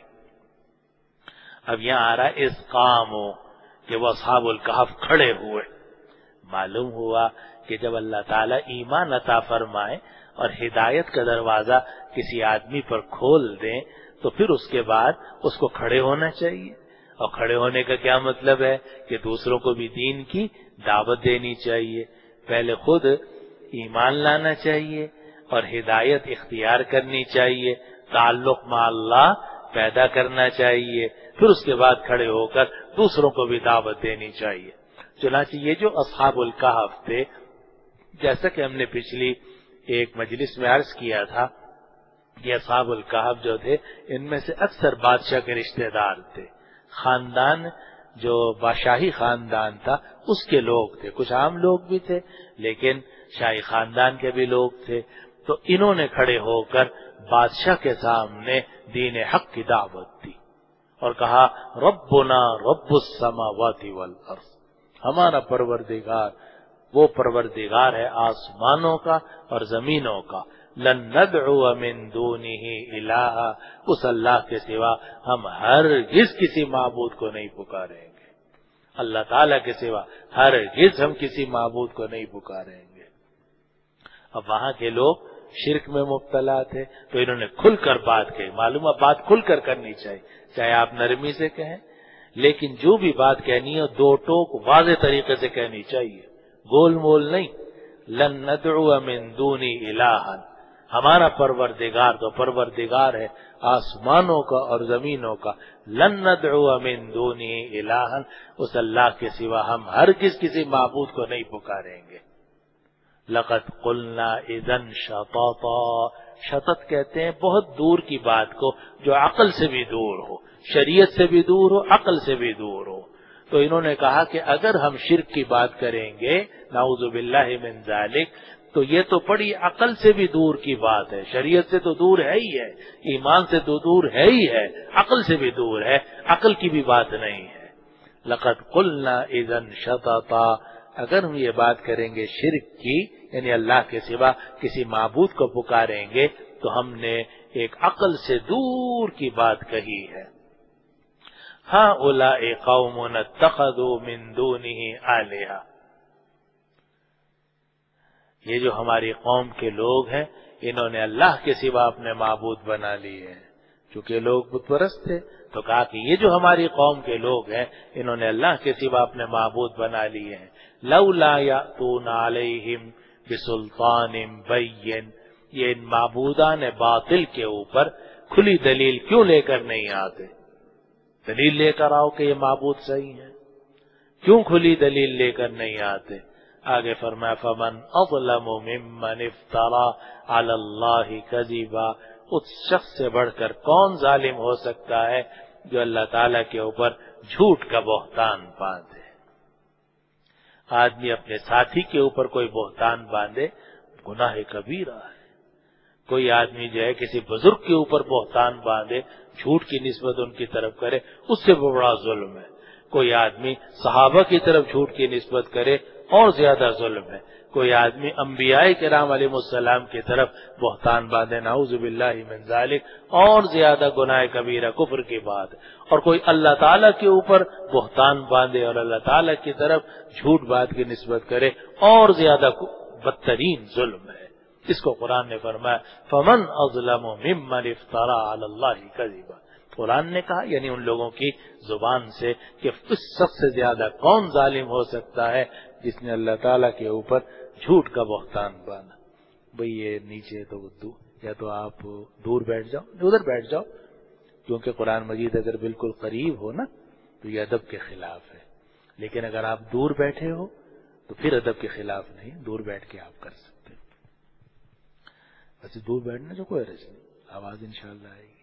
اب یہاں آ رہا ہے اس قاموں کہ وہ اصحاب الکہف کھڑے ہوئے۔ معلوم ہوا کہ جب اللہ تعالیٰ ایمان عطا فرمائے اور ہدایت کا دروازہ کسی آدمی پر کھول دیں تو پھر اس کے بعد اس کو کھڑے ہونا چاہیے، اور کھڑے ہونے کا کیا مطلب ہے کہ دوسروں کو بھی دین کی دعوت دینی چاہیے، پہلے خود ایمان لانا چاہیے اور ہدایت اختیار کرنی چاہیے، تعلق مع اللہ پیدا کرنا چاہیے، پھر اس کے بعد کھڑے ہو کر دوسروں کو بھی دعوت دینی چاہیے۔ چنانچہ یہ جو اصحاب الکہف تھے، جیسا کہ ہم نے پچھلی ایک مجلس میں عرض کیا تھا، یہ اصحاب الکہف جو تھے ان میں سے اکثر بادشاہ کے رشتہ دار تھے، خاندان جو بادشاہی خاندان تھا اس کے لوگ تھے، کچھ عام لوگ بھی تھے لیکن شاہی خاندان کے بھی لوگ تھے۔ تو انہوں نے کھڑے ہو کر بادشاہ کے سامنے دین حق کی دعوت دی اور کہا ربنا رب السماوات والارض، ہمارا پروردگار وہ پروردگار ہے آسمانوں کا اور زمینوں کا، لن ندعو من دونہ الہا، اس اللہ کے سوا ہم ہرگز کسی معبود کو نہیں پکاریں گے، اللہ تعالیٰ کے سوا ہرگز ہم کسی معبود کو نہیں پکاریں گے۔ اب وہاں کے لوگ شرک میں مبتلا تھے تو انہوں نے کھل کر بات کہی، معلوم ہے بات کھل کر کرنی چاہیے، چاہے آپ نرمی سے کہیں لیکن جو بھی بات کہنی ہو دو ٹوک واضح طریقے سے کہنی چاہیے، گول مول نہیں۔ لن ندعو من دونی الہا، ہمارا پروردگار تو پروردگار ہے آسمانوں کا اور زمینوں کا، لن ندعو من دونی الہا، اس اللہ کے سوا ہم ہرگز کسی معبود کو نہیں پکاریں گے۔ لقد قلنا اذا شططا، شطط کہتے ہیں بہت دور کی بات کو جو عقل سے بھی دور ہو، شریعت سے بھی دور ہو، عقل سے بھی دور ہو۔ تو انہوں نے کہا کہ اگر ہم شرک کی بات کریں گے نعوذ باللہ من ذالک تو یہ تو بڑی عقل سے بھی دور کی بات ہے، شریعت سے تو دور ہے ہی ہے، ایمان سے تو دور ہے ہی ہے، عقل سے بھی دور ہے، عقل کی بھی بات نہیں ہے۔ لقد قلنا اذا شططا، اگر ہم یہ بات کریں گے شرک کی یعنی اللہ کے سوا کسی معبود کو پکاریں گے تو ہم نے ایک عقل سے دور کی بات کہی ہے۔ ہؤلاء قوم اتخذوا من دونہ آلہہ، یہ جو ہماری قوم کے لوگ ہیں انہوں نے اللہ کے سوا اپنے معبود بنا لیے ہیں، چونکہ لوگ بت پرست تھے تو کہا کہ یہ جو ہماری قوم کے لوگ ہیں انہوں نے اللہ کے سوا اپنے معبود بنا لیے ہیں۔ لولا یأتون علیہم بسلطان بین، یہ ان معبودان باطل کے اوپر کھلی دلیل کیوں لے کر نہیں آتے؟ دلیل لے کر آؤ کہ یہ معبود صحیح ہے، کیوں کھلی دلیل لے کر نہیں آتے؟ آگے فرمایا فمن اظلم ممن افترا علی اللہ کذبا، اس شخص سے بڑھ کر کون ظالم ہو سکتا ہے جو اللہ تعالیٰ کے اوپر جھوٹ کا بہتان باندھے۔ آدمی اپنے ساتھی کے اوپر کوئی بہتان باندھے گناہ کبیرہ ہے، کوئی آدمی جو ہے کسی بزرگ کے اوپر بہتان باندھے جھوٹ کی نسبت ان کی طرف کرے اس سے بڑا ظلم ہے، کوئی آدمی صحابہ کی طرف جھوٹ کی نسبت کرے اور زیادہ ظلم ہے، کوئی آدمی انبیاء کرام علیہ السلام کی طرف بہتان باندھے نعوذ باللہ من ذالک اور زیادہ گناہ کبیرہ کفر کی بات ہے، اور کوئی اللہ تعالیٰ کے اوپر بہتان باندھے اور اللہ تعالیٰ کی طرف جھوٹ بات کی نسبت کرے اور زیادہ بدترین ظلم ہے۔ اس کو قرآن نے فرمایا فمن اظلم ممن افترا علی اللہ کذبا، قرآن نے کہا یعنی ان لوگوں کی زبان سے کہ اس شخص سے زیادہ کون ظالم ہو سکتا ہے جس نے اللہ تعالیٰ کے اوپر جھوٹ کا بہتان باندھا۔ بھئی یہ نیچے تو یا تو آپ دور بیٹھ جاؤ، ادھر بیٹھ جاؤ، کیونکہ قرآن مجید اگر بالکل قریب ہو نا تو یہ ادب کے خلاف ہے، لیکن اگر آپ دور بیٹھے ہو تو پھر ادب کے خلاف نہیں، دور بیٹھ کے آپ کر سکتے ہیں۔ ویسے دور بیٹھنے سے کوئی حرج نہیں، آواز انشاءاللہ آئے گی۔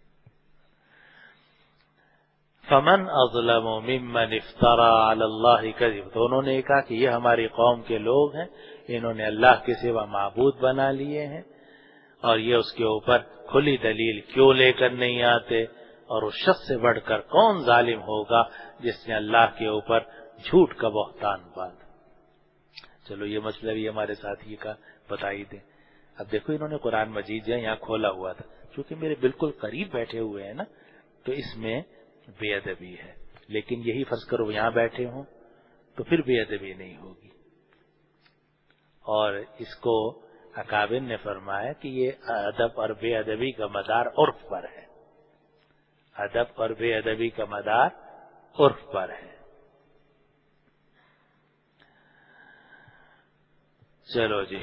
فمن اظلم ممن افترا علی اللہ کذب، تو انہوں نے کہا کہ یہ ہماری قوم کے لوگ ہیں، انہوں نے اللہ کے سوا معبود بنا لیے ہیں اور یہ اس کے اوپر کھلی دلیل کیوں لے کر نہیں آتے، اور اس شخص سے بڑھ کر کون ظالم ہوگا جس نے اللہ کے اوپر جھوٹ کا بہتان باندھا۔ چلو یہ مسئلہ بھی ہمارے ساتھی کا بتا ہی دیں۔ اب دیکھو انہوں نے قرآن مجید یہاں کھولا ہوا تھا، چونکہ میرے بالکل قریب بیٹھے ہوئے ہیں نا، تو اس میں بے ادبی ہے، لیکن یہی فرض کرو یہاں بیٹھے ہوں تو پھر بے ادبی نہیں ہوگی۔ اور اس کو اکابر نے فرمایا کہ یہ ادب اور بے ادبی کا مدار عرف پر ہے، ادب اور بے ادبی کا مدار عرف پر ہے۔ چلو جی،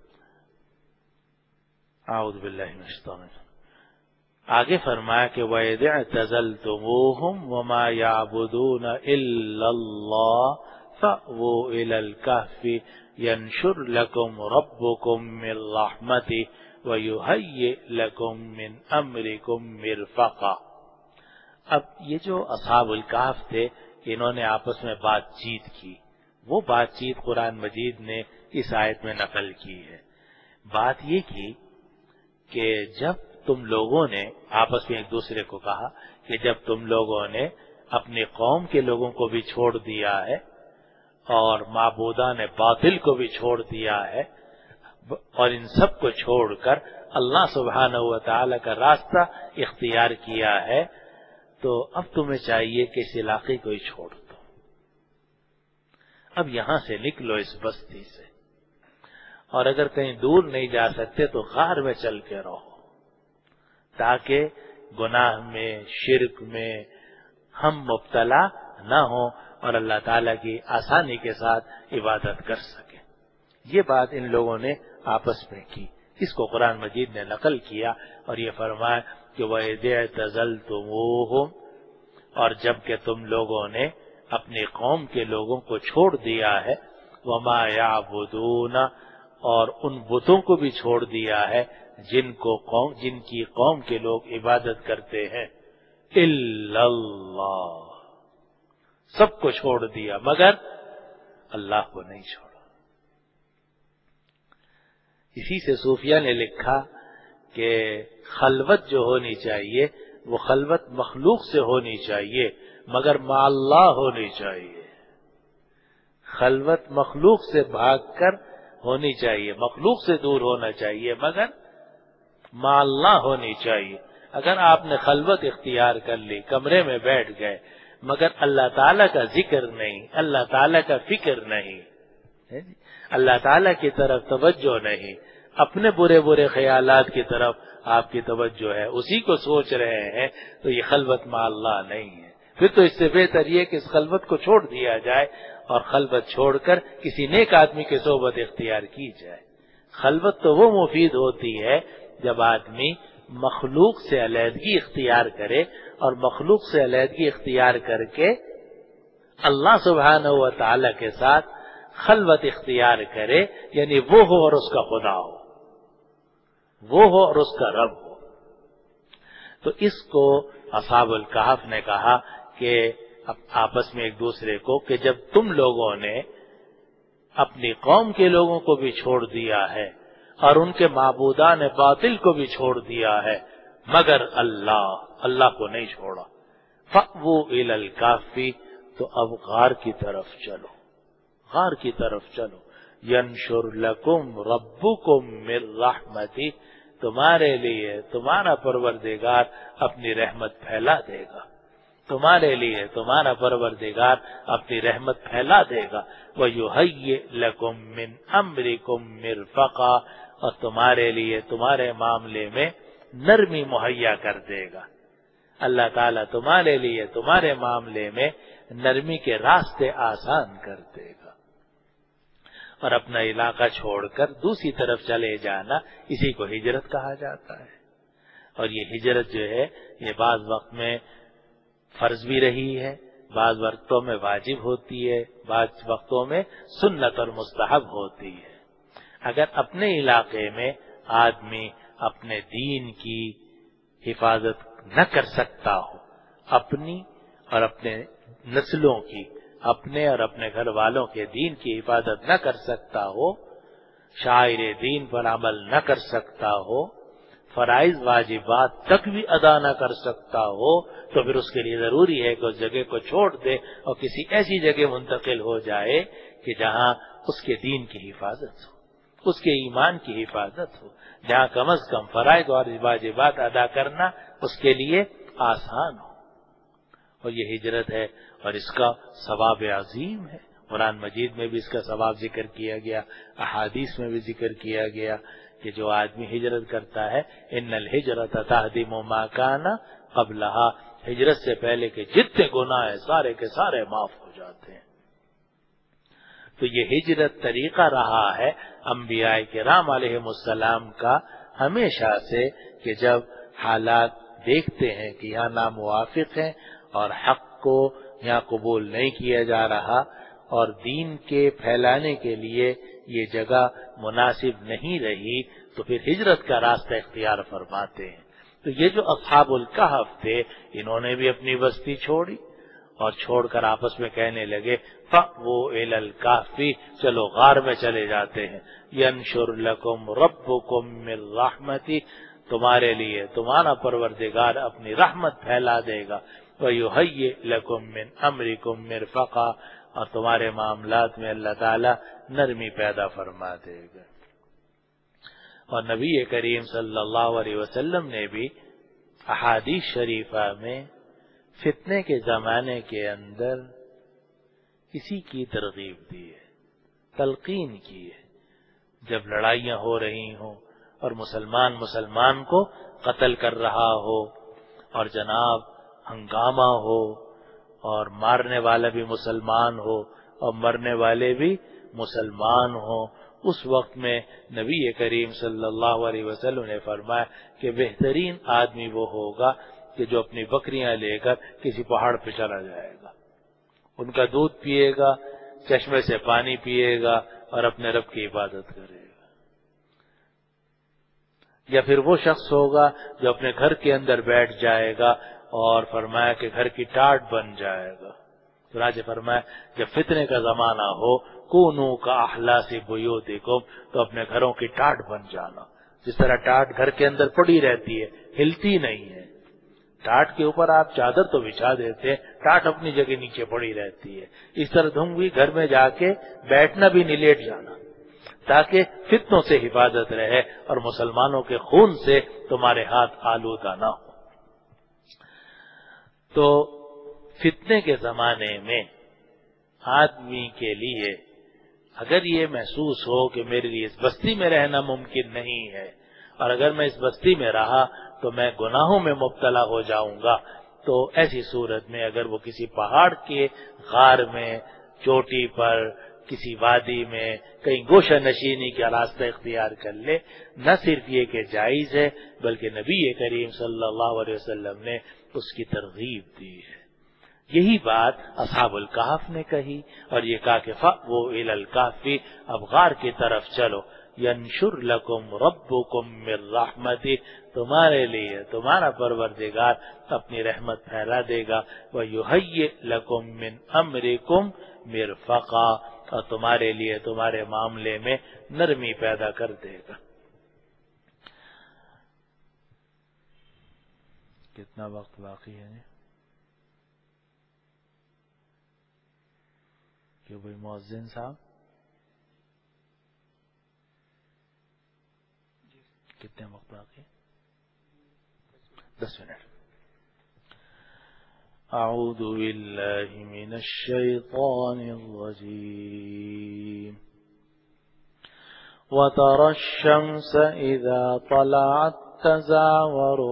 اعوذ باللہ من الشیطان الرجیم۔ آگے فرمایا کہ وَإِذِ اعْتَزَلْتُمُوهُمْ وَمَا يَعْبُدُونَ إِلَّا اللَّهَ فَأْوُوا إِلَى الْكَهْفِ يَنشُرْ لَكُمْ رَبُّكُمْ مِنْ رَحْمَتِهِ وَيُهَيِّئْ لَكُمْ مِنْ أَمْرِكُمْ مِرْفَقًا۔ اب یہ جو اصحاب الکہف تھے، انہوں نے آپس میں بات چیت کی، وہ بات چیت قرآن مجید نے اس آیت میں نقل کی ہے۔ بات یہ کی کہ جب تم لوگوں نے آپس میں ایک دوسرے کو کہا کہ جب تم لوگوں نے اپنی قوم کے لوگوں کو بھی چھوڑ دیا ہے اور معبودان باطل کو بھی چھوڑ دیا ہے اور ان سب کو چھوڑ کر اللہ سبحانہ و تعالی کا راستہ اختیار کیا ہے، تو اب تمہیں چاہیے کہ اس علاقے کو ہی چھوڑ دو، اب یہاں سے نکلو اس بستی سے، اور اگر کہیں دور نہیں جا سکتے تو غار میں چل کے رہو، تاکہ گناہ میں شرک میں ہم مبتلا نہ ہوں اور اللہ تعالیٰ کی آسانی کے ساتھ عبادت کر سکیں۔ یہ بات ان لوگوں نے آپس میں کی، اس کو قرآن مجید نے نقل کیا اور یہ فرمایا کہ وَإِذِ اعْتَزَلْتُمُوهُمْ، اور جب کہ تم لوگوں نے اپنی قوم کے لوگوں کو چھوڑ دیا ہے، وَمَا يَعْبُدُونَ، اور ان بتوں کو بھی چھوڑ دیا ہے جن کی قوم کے لوگ عبادت کرتے ہیں، الا اللہ، سب کو چھوڑ دیا مگر اللہ کو نہیں چھوڑا۔ اسی سے صوفیہ نے لکھا کہ خلوت جو ہونی چاہیے وہ خلوت مخلوق سے ہونی چاہیے مگر مع اللہ ہونی چاہیے، خلوت مخلوق سے بھاگ کر ہونی چاہیے، مخلوق سے دور ہونا چاہیے مگر مع اللہ ہونی چاہیے۔ اگر آپ نے خلوت اختیار کر لی، کمرے میں بیٹھ گئے مگر اللہ تعالیٰ کا ذکر نہیں، اللہ تعالیٰ کا فکر نہیں، اللہ تعالیٰ کی طرف توجہ نہیں، اپنے برے برے خیالات کی طرف آپ کی توجہ ہے، اسی کو سوچ رہے ہیں، تو یہ خلوت مع اللہ نہیں ہے۔ پھر تو اس سے بہتر یہ کہ اس خلوت کو چھوڑ دیا جائے اور خلوت چھوڑ کر کسی نیک آدمی کی صحبت اختیار کی جائے۔ خلوت تو وہ مفید ہوتی ہے جب آدمی مخلوق سے علیحدگی اختیار کرے اور مخلوق سے علیحدگی اختیار کر کے اللہ سبحانہ و تعالی کے ساتھ خلوت اختیار کرے، یعنی وہ ہو اور اس کا خدا ہو، وہ ہو اور اس کا رب ہو۔ تو اس کو اصحاب الکہف نے کہا کہ آپس میں ایک دوسرے کو کہ جب تم لوگوں نے اپنی قوم کے لوگوں کو بھی چھوڑ دیا ہے اور ان کے معبودان باطل کو بھی چھوڑ دیا ہے مگر اللہ کو نہیں چھوڑا، فَأْوُوا إِلَى الْكَهْفِ، تو اب غار کی طرف چلو، غار کی طرف چلو، يَنشُرْ لَكُمْ رَبُّكُمْ مِنْ رَحْمَتِهِ، تمہارے لیے تمہارا پروردگار اپنی رحمت پھیلا دے گا، تمہارے لیے تمہارا پروردگار اپنی رحمت پھیلا دے گا، وَيُهَيِّئْ لَكُمْ مِنْ أَمْرِكُمْ مِرْفَقًا، اور تمہارے لیے تمہارے معاملے میں نرمی مہیا کر دے گا۔ اللہ تعالیٰ تمہارے لیے تمہارے معاملے میں نرمی کے راستے آسان کر دے گا۔ اور اپنا علاقہ چھوڑ کر دوسری طرف چلے جانا، اسی کو ہجرت کہا جاتا ہے۔ اور یہ ہجرت جو ہے یہ بعض وقت میں فرض بھی رہی ہے، بعض وقتوں میں واجب ہوتی ہے، بعض وقتوں میں سنت اور مستحب ہوتی ہے۔ اگر اپنے علاقے میں آدمی اپنے دین کی حفاظت نہ کر سکتا ہو، اپنی اور اپنے نسلوں کی، اپنے اور اپنے گھر والوں کے دین کی حفاظت نہ کر سکتا ہو، شاعر دین پر عمل نہ کر سکتا ہو، فرائض واجبات تک بھی ادا نہ کر سکتا ہو، تو پھر اس کے لیے ضروری ہے کہ اس جگہ کو چھوڑ دے اور کسی ایسی جگہ منتقل ہو جائے کہ جہاں اس کے دین کی حفاظت ہو۔ اس کے ایمان کی حفاظت ہو، جہاں کم از کم فرائض اور واجبات ادا کرنا اس کے لیے آسان ہو۔ اور یہ ہجرت ہے اور اس کا ثواب عظیم ہے۔ قرآن مجید میں بھی اس کا ثواب ذکر کیا گیا، احادیث میں بھی ذکر کیا گیا کہ جو آدمی ہجرت کرتا ہے، ان الہجرت تہدم ما کان قبلھا، ہجرت سے پہلے کے جتنے گناہ ہیں سارے کے سارے معاف ہو جاتے ہیں۔ تو یہ ہجرت طریقہ رہا ہے انبیاء کرام علیہم السلام کا ہمیشہ سے، کہ جب حالات دیکھتے ہیں کہ یہاں ناموافق ہیں اور حق کو یہاں قبول نہیں کیا جا رہا اور دین کے پھیلانے کے لیے یہ جگہ مناسب نہیں رہی، تو پھر ہجرت کا راستہ اختیار فرماتے ہیں۔ تو یہ جو اصحاب الکہف تھے، انہوں نے بھی اپنی بستی چھوڑی اور چھوڑ کر آپس میں کہنے لگے فَأْوُوا إِلَى الْكَهْفِ، چلو غار میں چلے جاتے ہیں، يَنْشُرْ لَكُمْ رَبُّكُمْ مِنْ رَحْمَتِهِ، تمہارے لیے تمہارا پروردگار اپنی رحمت پھیلا دے گا، وَيُهَيِّئْ لَكُمْ مِنْ أَمْرِكُمْ مِرْفَقًا، اور تمہارے معاملات میں اللہ تعالی نرمی پیدا فرما دے گا۔ اور نبی کریم صلی اللہ علیہ وسلم نے بھی احادیث شریفہ میں فتنے کے زمانے کے اندر اسی کی ترغیب دی ہے، تلقین کی ہے۔ جب لڑائیاں ہو رہی ہوں اور مسلمان کو قتل کر رہا ہو اور جناب ہنگامہ ہو اور مارنے والا بھی مسلمان ہو اور مرنے والے بھی مسلمان ہوں، اس وقت میں نبی کریم صلی اللہ علیہ وسلم نے فرمایا کہ بہترین آدمی وہ ہوگا کہ جو اپنی بکریاں لے کر کسی پہاڑ پہ چلا جائے گا، ان کا دودھ پیے گا، چشمے سے پانی پیے گا اور اپنے رب کی عبادت کرے گا۔ یا پھر وہ شخص ہوگا جو اپنے گھر کے اندر بیٹھ جائے گا اور فرمایا کہ گھر کی ٹاٹ بن جائے گا۔ چنانچہ فرمایا جب فتنے کا زمانہ ہو کونوا کاحلاس بیوتکم، تو اپنے گھروں کی ٹاٹ بن جانا۔ جس طرح ٹاٹ گھر کے اندر پڑی رہتی ہے، ہلتی نہیں ہے، ٹاٹ کے اوپر آپ چادر تو بچھا دیتے ہیں، ٹاٹ اپنی جگہ نیچے پڑی رہتی ہے، اس طرح تم بھی گھر میں جا کے بیٹھنا بھی نہیں، لیٹ جانا، تاکہ فتنوں سے حفاظت رہے اور مسلمانوں کے خون سے تمہارے ہاتھ آلودہ نہ ہو۔ تو فتنے کے زمانے میں آدمی کے لیے اگر یہ محسوس ہو کہ میرے لیے اس بستی میں رہنا ممکن نہیں ہے، اور اگر میں اس بستی میں رہا تو میں گناہوں میں مبتلا ہو جاؤں گا، تو ایسی صورت میں اگر وہ کسی پہاڑ کے غار میں، چوٹی پر، کسی وادی میں کہیں گوشہ نشینی کا راستہ اختیار کر لے، نہ صرف یہ کہ جائز ہے بلکہ نبی کریم صلی اللہ علیہ وسلم نے اس کی ترغیب دی ہے۔ یہی بات اصحاب الکہف نے کہی اور یہ کہا کہ فَأْوُوا إِلَى الْكَهْفِ، اب غار کی طرف چلو، يَنْشُرْ لَكُمْ رَبُّكُمْ مِنْ رَحْمَتِهِ، تمہارے لیے تمہارا پروردگار اپنی رحمت پھیلا دے گا، وَيُهَيِّئْ لَكُمْ مِنْ أَمْرِكُمْ مِرْفَقًا، اور تمہارے لیے تمہارے معاملے میں نرمی پیدا کر دے گا۔ کتنا وقت باقی ہے کہ بھائی مؤذن صاحب کتنے وقت باقی؟ 10 منٹ۔ اعوذ باللہ من الشیطان الرجیم وَتَرَى الشَّمْسَ إِذَا طَلَعَتْ تَزَاوَرُ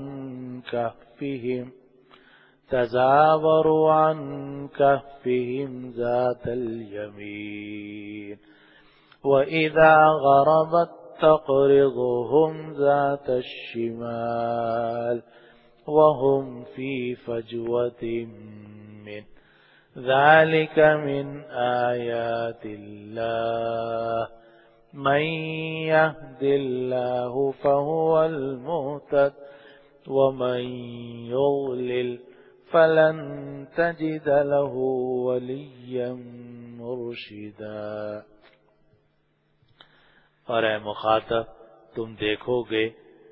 عَنْ كَهْفِهِمْ ذَاتَ الْيَمِينِ وَإِذَا غَرَبَتْ تَقْرِضُهُمْ ذَاتَ الشِّمَالِ وَهُمْ فِي فَجْوَةٍ مِّنْهُ ذَلِكَ مِنْ آيَاتِ اللَّهِ مَن يَهْدِ اللَّهُ فَهُوَ الْمُهْتَدِ وَمَن يُضْلِلْ فَلَن تَجِدَ لَهُ وَلِيًّا مُرْشِدًا۔ اور اے مخاطب، تم دیکھو گے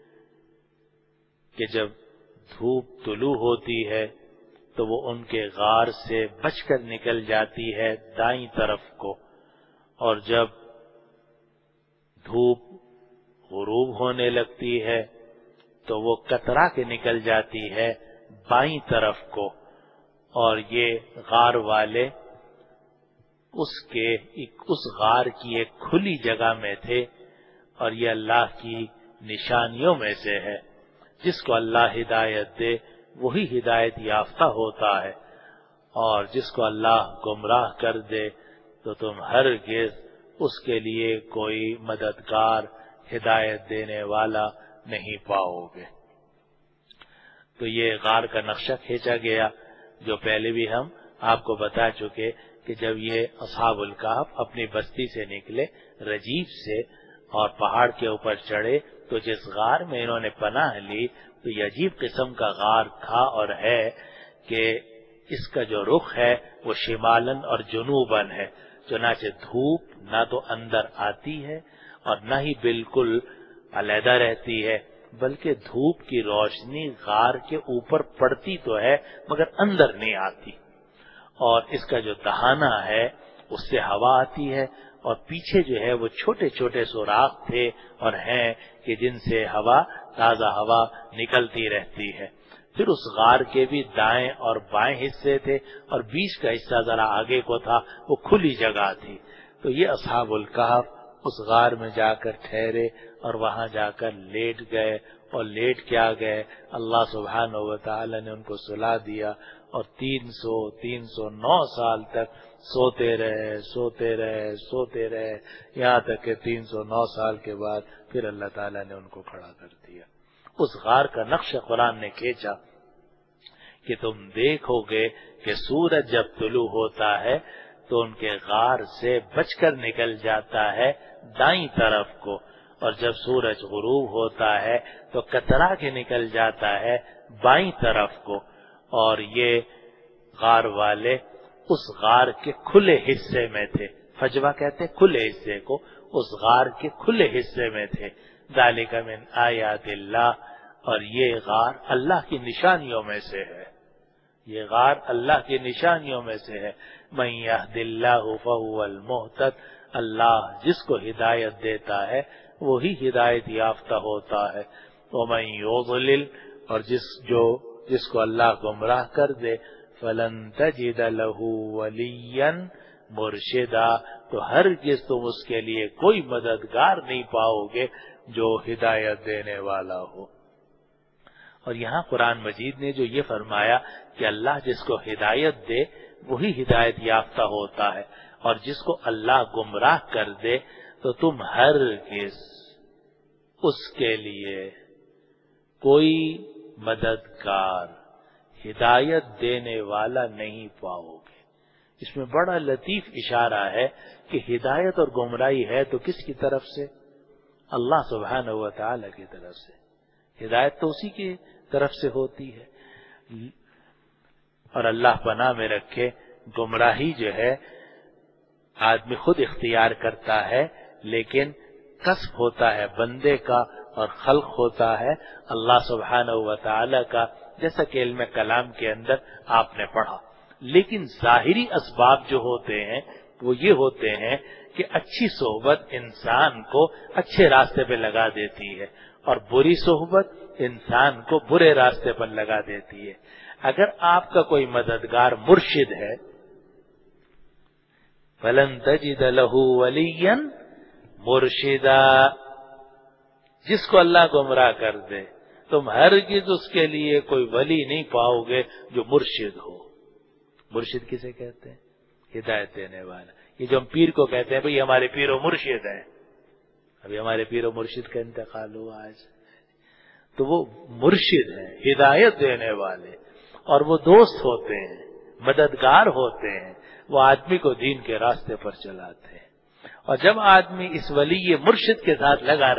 کہ جب دھوپ طلوع ہوتی ہے تو وہ ان کے غار سے بچ کر نکل جاتی ہے دائیں طرف کو، اور جب دھوپ غروب ہونے لگتی ہے تو وہ کترا کے نکل جاتی ہے بائیں طرف کو، اور یہ غار والے اس غار کی ایک کھلی جگہ میں تھے، اور یہ اللہ کی نشانیوں میں سے ہے۔ جس کو اللہ ہدایت دے وہی ہدایت یافتہ ہوتا ہے، اور جس کو اللہ گمراہ کر دے تو تم ہرگز اس کے لیے کوئی مددگار، ہدایت دینے والا نہیں پاؤ گے۔ تو یہ غار کا نقشہ کھینچا گیا، جو پہلے بھی ہم آپ کو بتا چکے کہ جب یہ اصحاب الکہف اپنی بستی سے نکلے رجیب سے اور پہاڑ کے اوپر چڑھے، تو جس غار میں انہوں نے پناہ لی تو یہ عجیب قسم کا غار تھا اور ہے کہ اس کا جو رخ ہے وہ شمالن اور جنوبن ہے، چنانچہ دھوپ نہ تو اندر آتی ہے اور نہ ہی بالکل علیحدہ رہتی ہے، بلکہ دھوپ کی روشنی غار کے اوپر پڑتی تو ہے مگر اندر نہیں آتی، اور اس کا جو دہانہ ہے اس سے ہوا آتی ہے، اور پیچھے جو ہے وہ چھوٹے چھوٹے سوراخ تھے اور ہیں کہ جن سے تازہ ہوا نکلتی رہتی ہے۔ پھر اس غار کے بھی دائیں اور بائیں حصے تھے، اور بیچ کا حصہ ذرا آگے کو تھا، وہ کھلی جگہ تھی۔ تو یہ اصحاب الکہف اس غار میں جا کر ٹھہرے اور وہاں جا کر لیٹ گئے، اور لیٹ کیا گئے، اللہ سبحانہ و تعالی نے ان کو سلا دیا، اور 309 سال تک سوتے رہے، یہاں تک کہ 309 سال کے بعد پھر اللہ تعالیٰ نے ان کو کھڑا کر دیا۔ اس غار کا نقشہ قرآن نے کھینچا کہ تم دیکھو گے کہ سورج جب طلوع ہوتا ہے تو ان کے غار سے بچ کر نکل جاتا ہے دائیں طرف کو، اور جب سورج غروب ہوتا ہے تو کترا کے نکل جاتا ہے بائیں طرف کو، اور یہ غار والے اس غار کے کھلے حصے میں تھے، فجوہ کہتے ہیں کھلے حصے کو، اس غار کے کھلے حصے میں تھے۔ ذالک من آیات اللہ، اور یہ غار اللہ کی نشانیوں میں سے ہے، یہ غار اللہ کی نشانیوں میں سے ہے۔ من یہد اللہ فہو المہتد، اللہ جس کو ہدایت دیتا ہے وہی ہدایت یافتہ ہوتا ہے۔ ومن یضلل، اور جس کو اللہ گمراہ کر دے، فلن تجد له ولیا مرشدا، تو ہرگز تم اس کے لیے کوئی مددگار نہیں پاؤ گے جو ہدایت دینے والا ہو۔ اور یہاں قرآن مجید نے جو یہ فرمایا کہ اللہ جس کو ہدایت دے وہی ہدایت یافتہ ہوتا ہے، اور جس کو اللہ گمراہ کر دے تو تم ہرگز اس کے لیے کوئی مددگار، ہدایت دینے والا نہیں پاؤ گے۔ اس میں بڑا لطیف اشارہ ہے کہ ہدایت اور گمراہی ہے تو کس کی طرف سے؟ اللہ سبحانہ و تعالی کی طرف سے۔ ہدایت تو اسی کی طرف سے ہوتی ہے، اور اللہ پناہ میں رکھے گمراہی جو ہے آدمی خود اختیار کرتا ہے، لیکن کسب ہوتا ہے بندے کا اور خلق ہوتا ہے اللہ سبحانہ و تعالی کا، جیسا کہ علم کلام کے اندر آپ نے پڑھا۔ لیکن ظاہری اسباب جو ہوتے ہیں وہ یہ ہوتے ہیں کہ اچھی صحبت انسان کو اچھے راستے پہ لگا دیتی ہے، اور بری صحبت انسان کو برے راستے پر لگا دیتی ہے۔ اگر آپ کا کوئی مددگار مرشد ہے، فَلَن تَجِدَ لَهُ وَلِيًّا مُرْشِدًا، جس کو اللہ گمراہ کر دے تم ہرگز اس کے لیے کوئی ولی نہیں پاؤ گے جو مرشد ہو۔ مرشد کسے کہتے ہیں؟ ہدایت دینے والا۔ یہ جو ہم پیر کو کہتے ہیں بھئی ہمارے پیر و مرشد ہیں، ابھی ہمارے پیر و مرشد کا انتقال ہوا آج، تو وہ مرشد ہیں، ہدایت دینے والے، اور وہ دوست ہوتے ہیں، مددگار ہوتے ہیں، وہ آدمی کو دین کے راستے پر چلاتے ہیں۔ اور جب آدمی اس ولی مرشد کے ساتھ لگا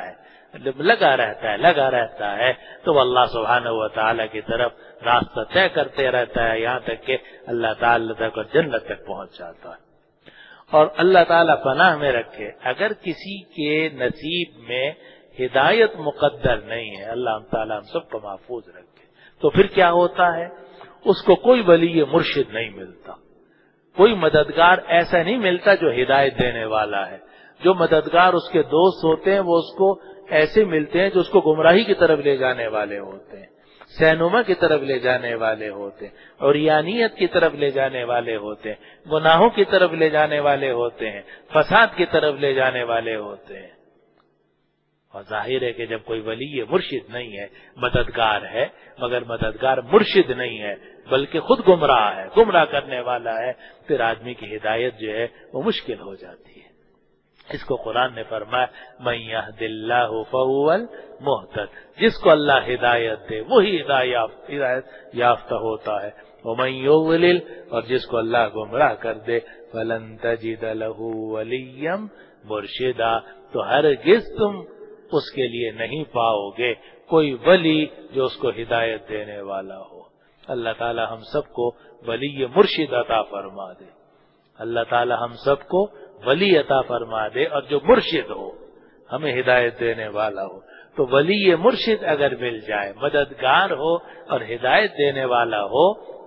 رہتا ہے تو وہ اللہ سبحانہ و تعالی کی طرف راستہ طے کرتے رہتا ہے، یہاں تک کہ اللہ تعالی تک اور جنت تک پہنچ جاتا ہے۔ اور اللہ تعالیٰ پناہ میں رکھے اگر کسی کے نصیب میں ہدایت مقدر نہیں ہے، اللہ تعالیٰ ہم سب کو محفوظ رکھے، تو پھر کیا ہوتا ہے؟ اس کو کوئی ولی مرشد نہیں ملتا، کوئی مددگار ایسا نہیں ملتا جو ہدایت دینے والا ہے۔ جو مددگار اس کے دوست ہوتے ہیں وہ اس کو ایسے ملتے ہیں جو اس کو گمراہی کی طرف لے جانے والے ہوتے ہیں، سینما کی طرف لے جانے والے ہوتے ہیں، عریانیت کی طرف لے جانے والے ہوتے ہیں، گناہوں کی طرف لے جانے والے ہوتے ہیں، فساد کی طرف لے جانے والے ہوتے ہیں۔ اور ظاہر ہے کہ جب کوئی ولی مرشد نہیں ہے، مددگار ہے مگر مددگار مرشد نہیں ہے بلکہ خود گمراہ ہے، گمراہ کرنے والا ہے، پھر آدمی کی ہدایت جو ہے وہ مشکل ہو جاتی ہے۔ اس کو قرآن نے فرمایا من یہد اللہ فہو المہتد، جس کو اللہ ہدایت دے وہی ہدایت یافتہ ہوتا ہے، ومن یضلل، اور جس کو اللہ گمراہ کر دے فلن تجد لہ ولیا مرشدا، تو ہرگز تم اس کے لیے نہیں پاؤ گے کوئی ولی جو اس کو ہدایت دینے والا ہو۔ اللہ تعالی ہم سب کو ولی مرشد عطا فرما دے، اللہ تعالی ہم سب کو ولی عطا فرما دے، اور جو مرشد ہو ہمیں ہدایت دینے والا ہو۔ تو ولی مرشد اگر مل جائے، مددگار ہو اور ہدایت دینے والا ہو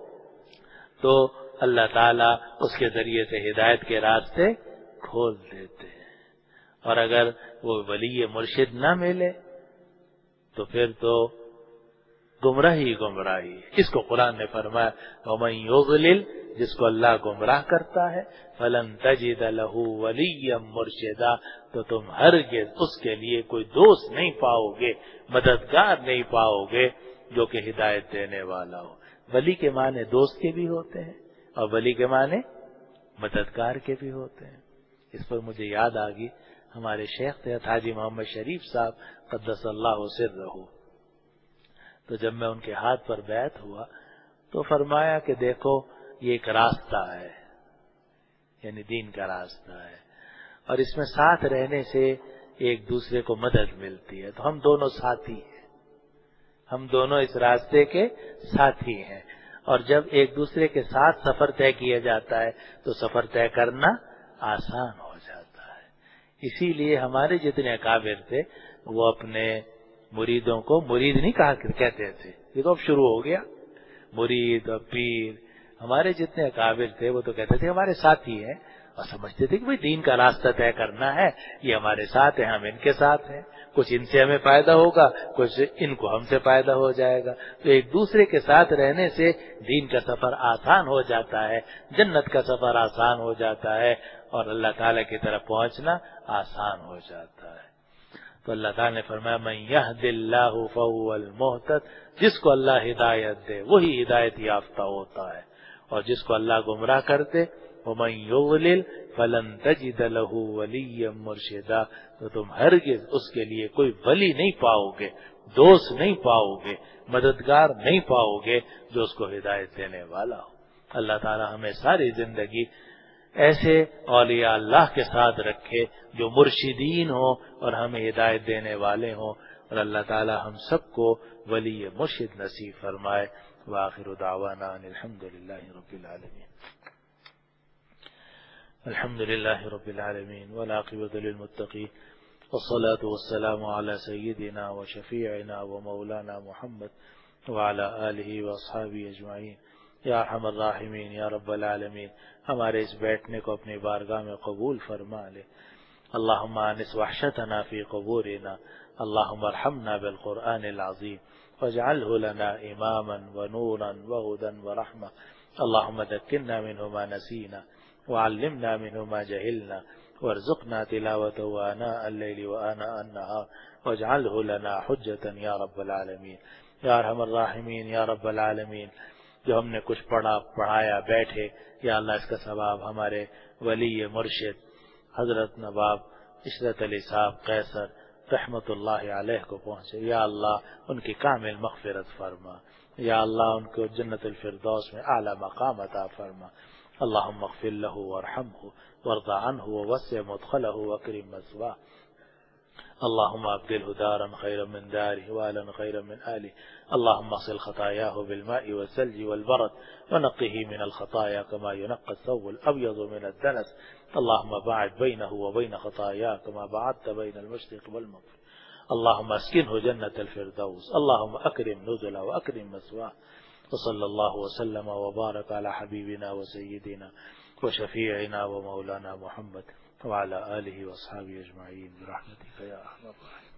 تو اللہ تعالیٰ اس کے ذریعے سے ہدایت کے راستے کھول دیتے ہیں۔ اور اگر وہ ولی مرشد نہ ملے تو پھر تو گمراہی گمراہی۔ اس کو قرآن نے فرمایا وَمَن يُضْلِلْ، جس کو اللہ گمراہ کرتا ہے فَلَن تَجِدَ لَهُ وَلِيًّا مُرْشِدًا، تو تم ہرگز اس کے لیے کوئی دوست نہیں پاؤ گے، مددگار نہیں پاؤ گے جو کہ ہدایت دینے والا ہو۔ ولی کے معنی دوست کے بھی ہوتے ہیں اور ولی کے معنی مددگار کے بھی ہوتے ہیں۔ اس پر مجھے یاد آ گئی ہمارے شیخ تھے حاجی محمد شریف صاحب قدس اللہ سرہ، تو جب میں ان کے ہاتھ پر بیعت ہوا تو فرمایا کہ دیکھو یہ ایک راستہ ہے، یعنی دین کا راستہ ہے، اور اس میں ساتھ رہنے سے ایک دوسرے کو مدد ملتی ہے، تو ہم دونوں ساتھی ہیں، ہم دونوں اس راستے کے ساتھی ہیں، اور جب ایک دوسرے کے ساتھ سفر طے کیا جاتا ہے تو سفر طے کرنا آسان ہو جاتا ہے۔ اسی لیے ہمارے جتنے اکابر تھے وہ اپنے مریدوں کو مرید نہیں کہتے تھے، یہ تو اب شروع ہو گیا، مرید اور پیر۔ ہمارے جتنے اکابر تھے وہ تو کہتے تھے ہمارے ساتھی ہیں، اور سمجھتے تھے کہ بھئی دین کا راستہ طے کرنا ہے، یہ ہمارے ساتھ ہیں، ہم ان کے ساتھ ہیں، کچھ ان سے ہمیں فائدہ ہوگا، کچھ ان کو ہم سے فائدہ ہو جائے گا، تو ایک دوسرے کے ساتھ رہنے سے دین کا سفر آسان ہو جاتا ہے، جنت کا سفر آسان ہو جاتا ہے، اور اللہ تعالیٰ کی طرف پہنچنا آسان ہو جاتا ہے۔ تو اللہ تعالیٰ نے فرمایا من یہد اللہ فہو المہتد، جس کو اللہ ہدایت دے وہی ہدایت یافتہ ہوتا ہے، اور جس کو اللہ گمراہ کر دے ومن یضلل فلن تجد لہ ولیا مرشدا، تو تم ہرگز اس کے لیے کوئی ولی نہیں پاؤ گے، دوست نہیں پاؤ گے، مددگار نہیں پاؤ گے جو اس کو ہدایت دینے والا ہو۔ اللہ تعالیٰ ہمیں ساری زندگی ایسے اولیاء اللہ کے ساتھ رکھے جو مرشدین ہوں اور ہمیں ہدایت دینے والے ہوں، اور اللہ تعالی ہم سب کو ولی مرشد نصیب فرمائے۔ وآخر دعوانا ان الحمد للہ رب العالمین۔ الحمد للہ رب العالمین والعاقبۃ للمتقین والصلاة والسلام على سیدنا وشفیعنا ومولانا محمد وعلى آلہ واصحابہ اجمعین۔ یا ارحم الراحمین یا رب العالمین، ہمارے اس بیٹھنے کو اپنی بارگاہ میں قبول فرما لے۔ اللہم آنس وحشتنا فی قبورنا، اللہم ارحمنا بالقرآن العظیم واجعلہ لنا اماما ونورا وہدا ورحمہ، اللہم ذکرنا منہ ما نسینا وعلمنا منہ ما جہلنا وارزقنا تلاوته آناء اللیل وآناء النہار واجعلہ لنا حجتا یا رب العالمین۔ یا ارحم الراحمین یا رب العالمین، جو ہم نے کچھ پڑھا پڑھایا بیٹھے، یا اللہ اس کا ثواب ہمارے ولی مرشد حضرت نواب عشرت علی صاحب قیصر رحمت اللہ علیہ کو پہنچے۔ یا اللہ ان کی کامل مغفرت فرما، یا اللہ ان کو جنت الفردوس میں اعلی مقام عطا فرما۔ اللہم اغفر لہ وارحمہ وارض عنہ ووسع مدخلہ واکرم مثواہ، اللهم ابدله دارا خيرا من داره واهلا خيرا من اهله، اللهم اغسل خطاياه بالماء والثلج والبرد ونقه من الخطايا كما ينقى الثوب الابيض من الدنس، اللهم باعد بينه وبين خطاياه كما بعدت بين المشرق والمغرب، اللهم اسكنه جنة الفردوس، اللهم اكرم نزله واكرم مثواه، وصلى الله وسلم وبارك على حبيبنا وسيدنا وشفيعنا ومولانا محمد وعلى آله وصحبه أجمعين برحمتك يا أرحم الراحمين.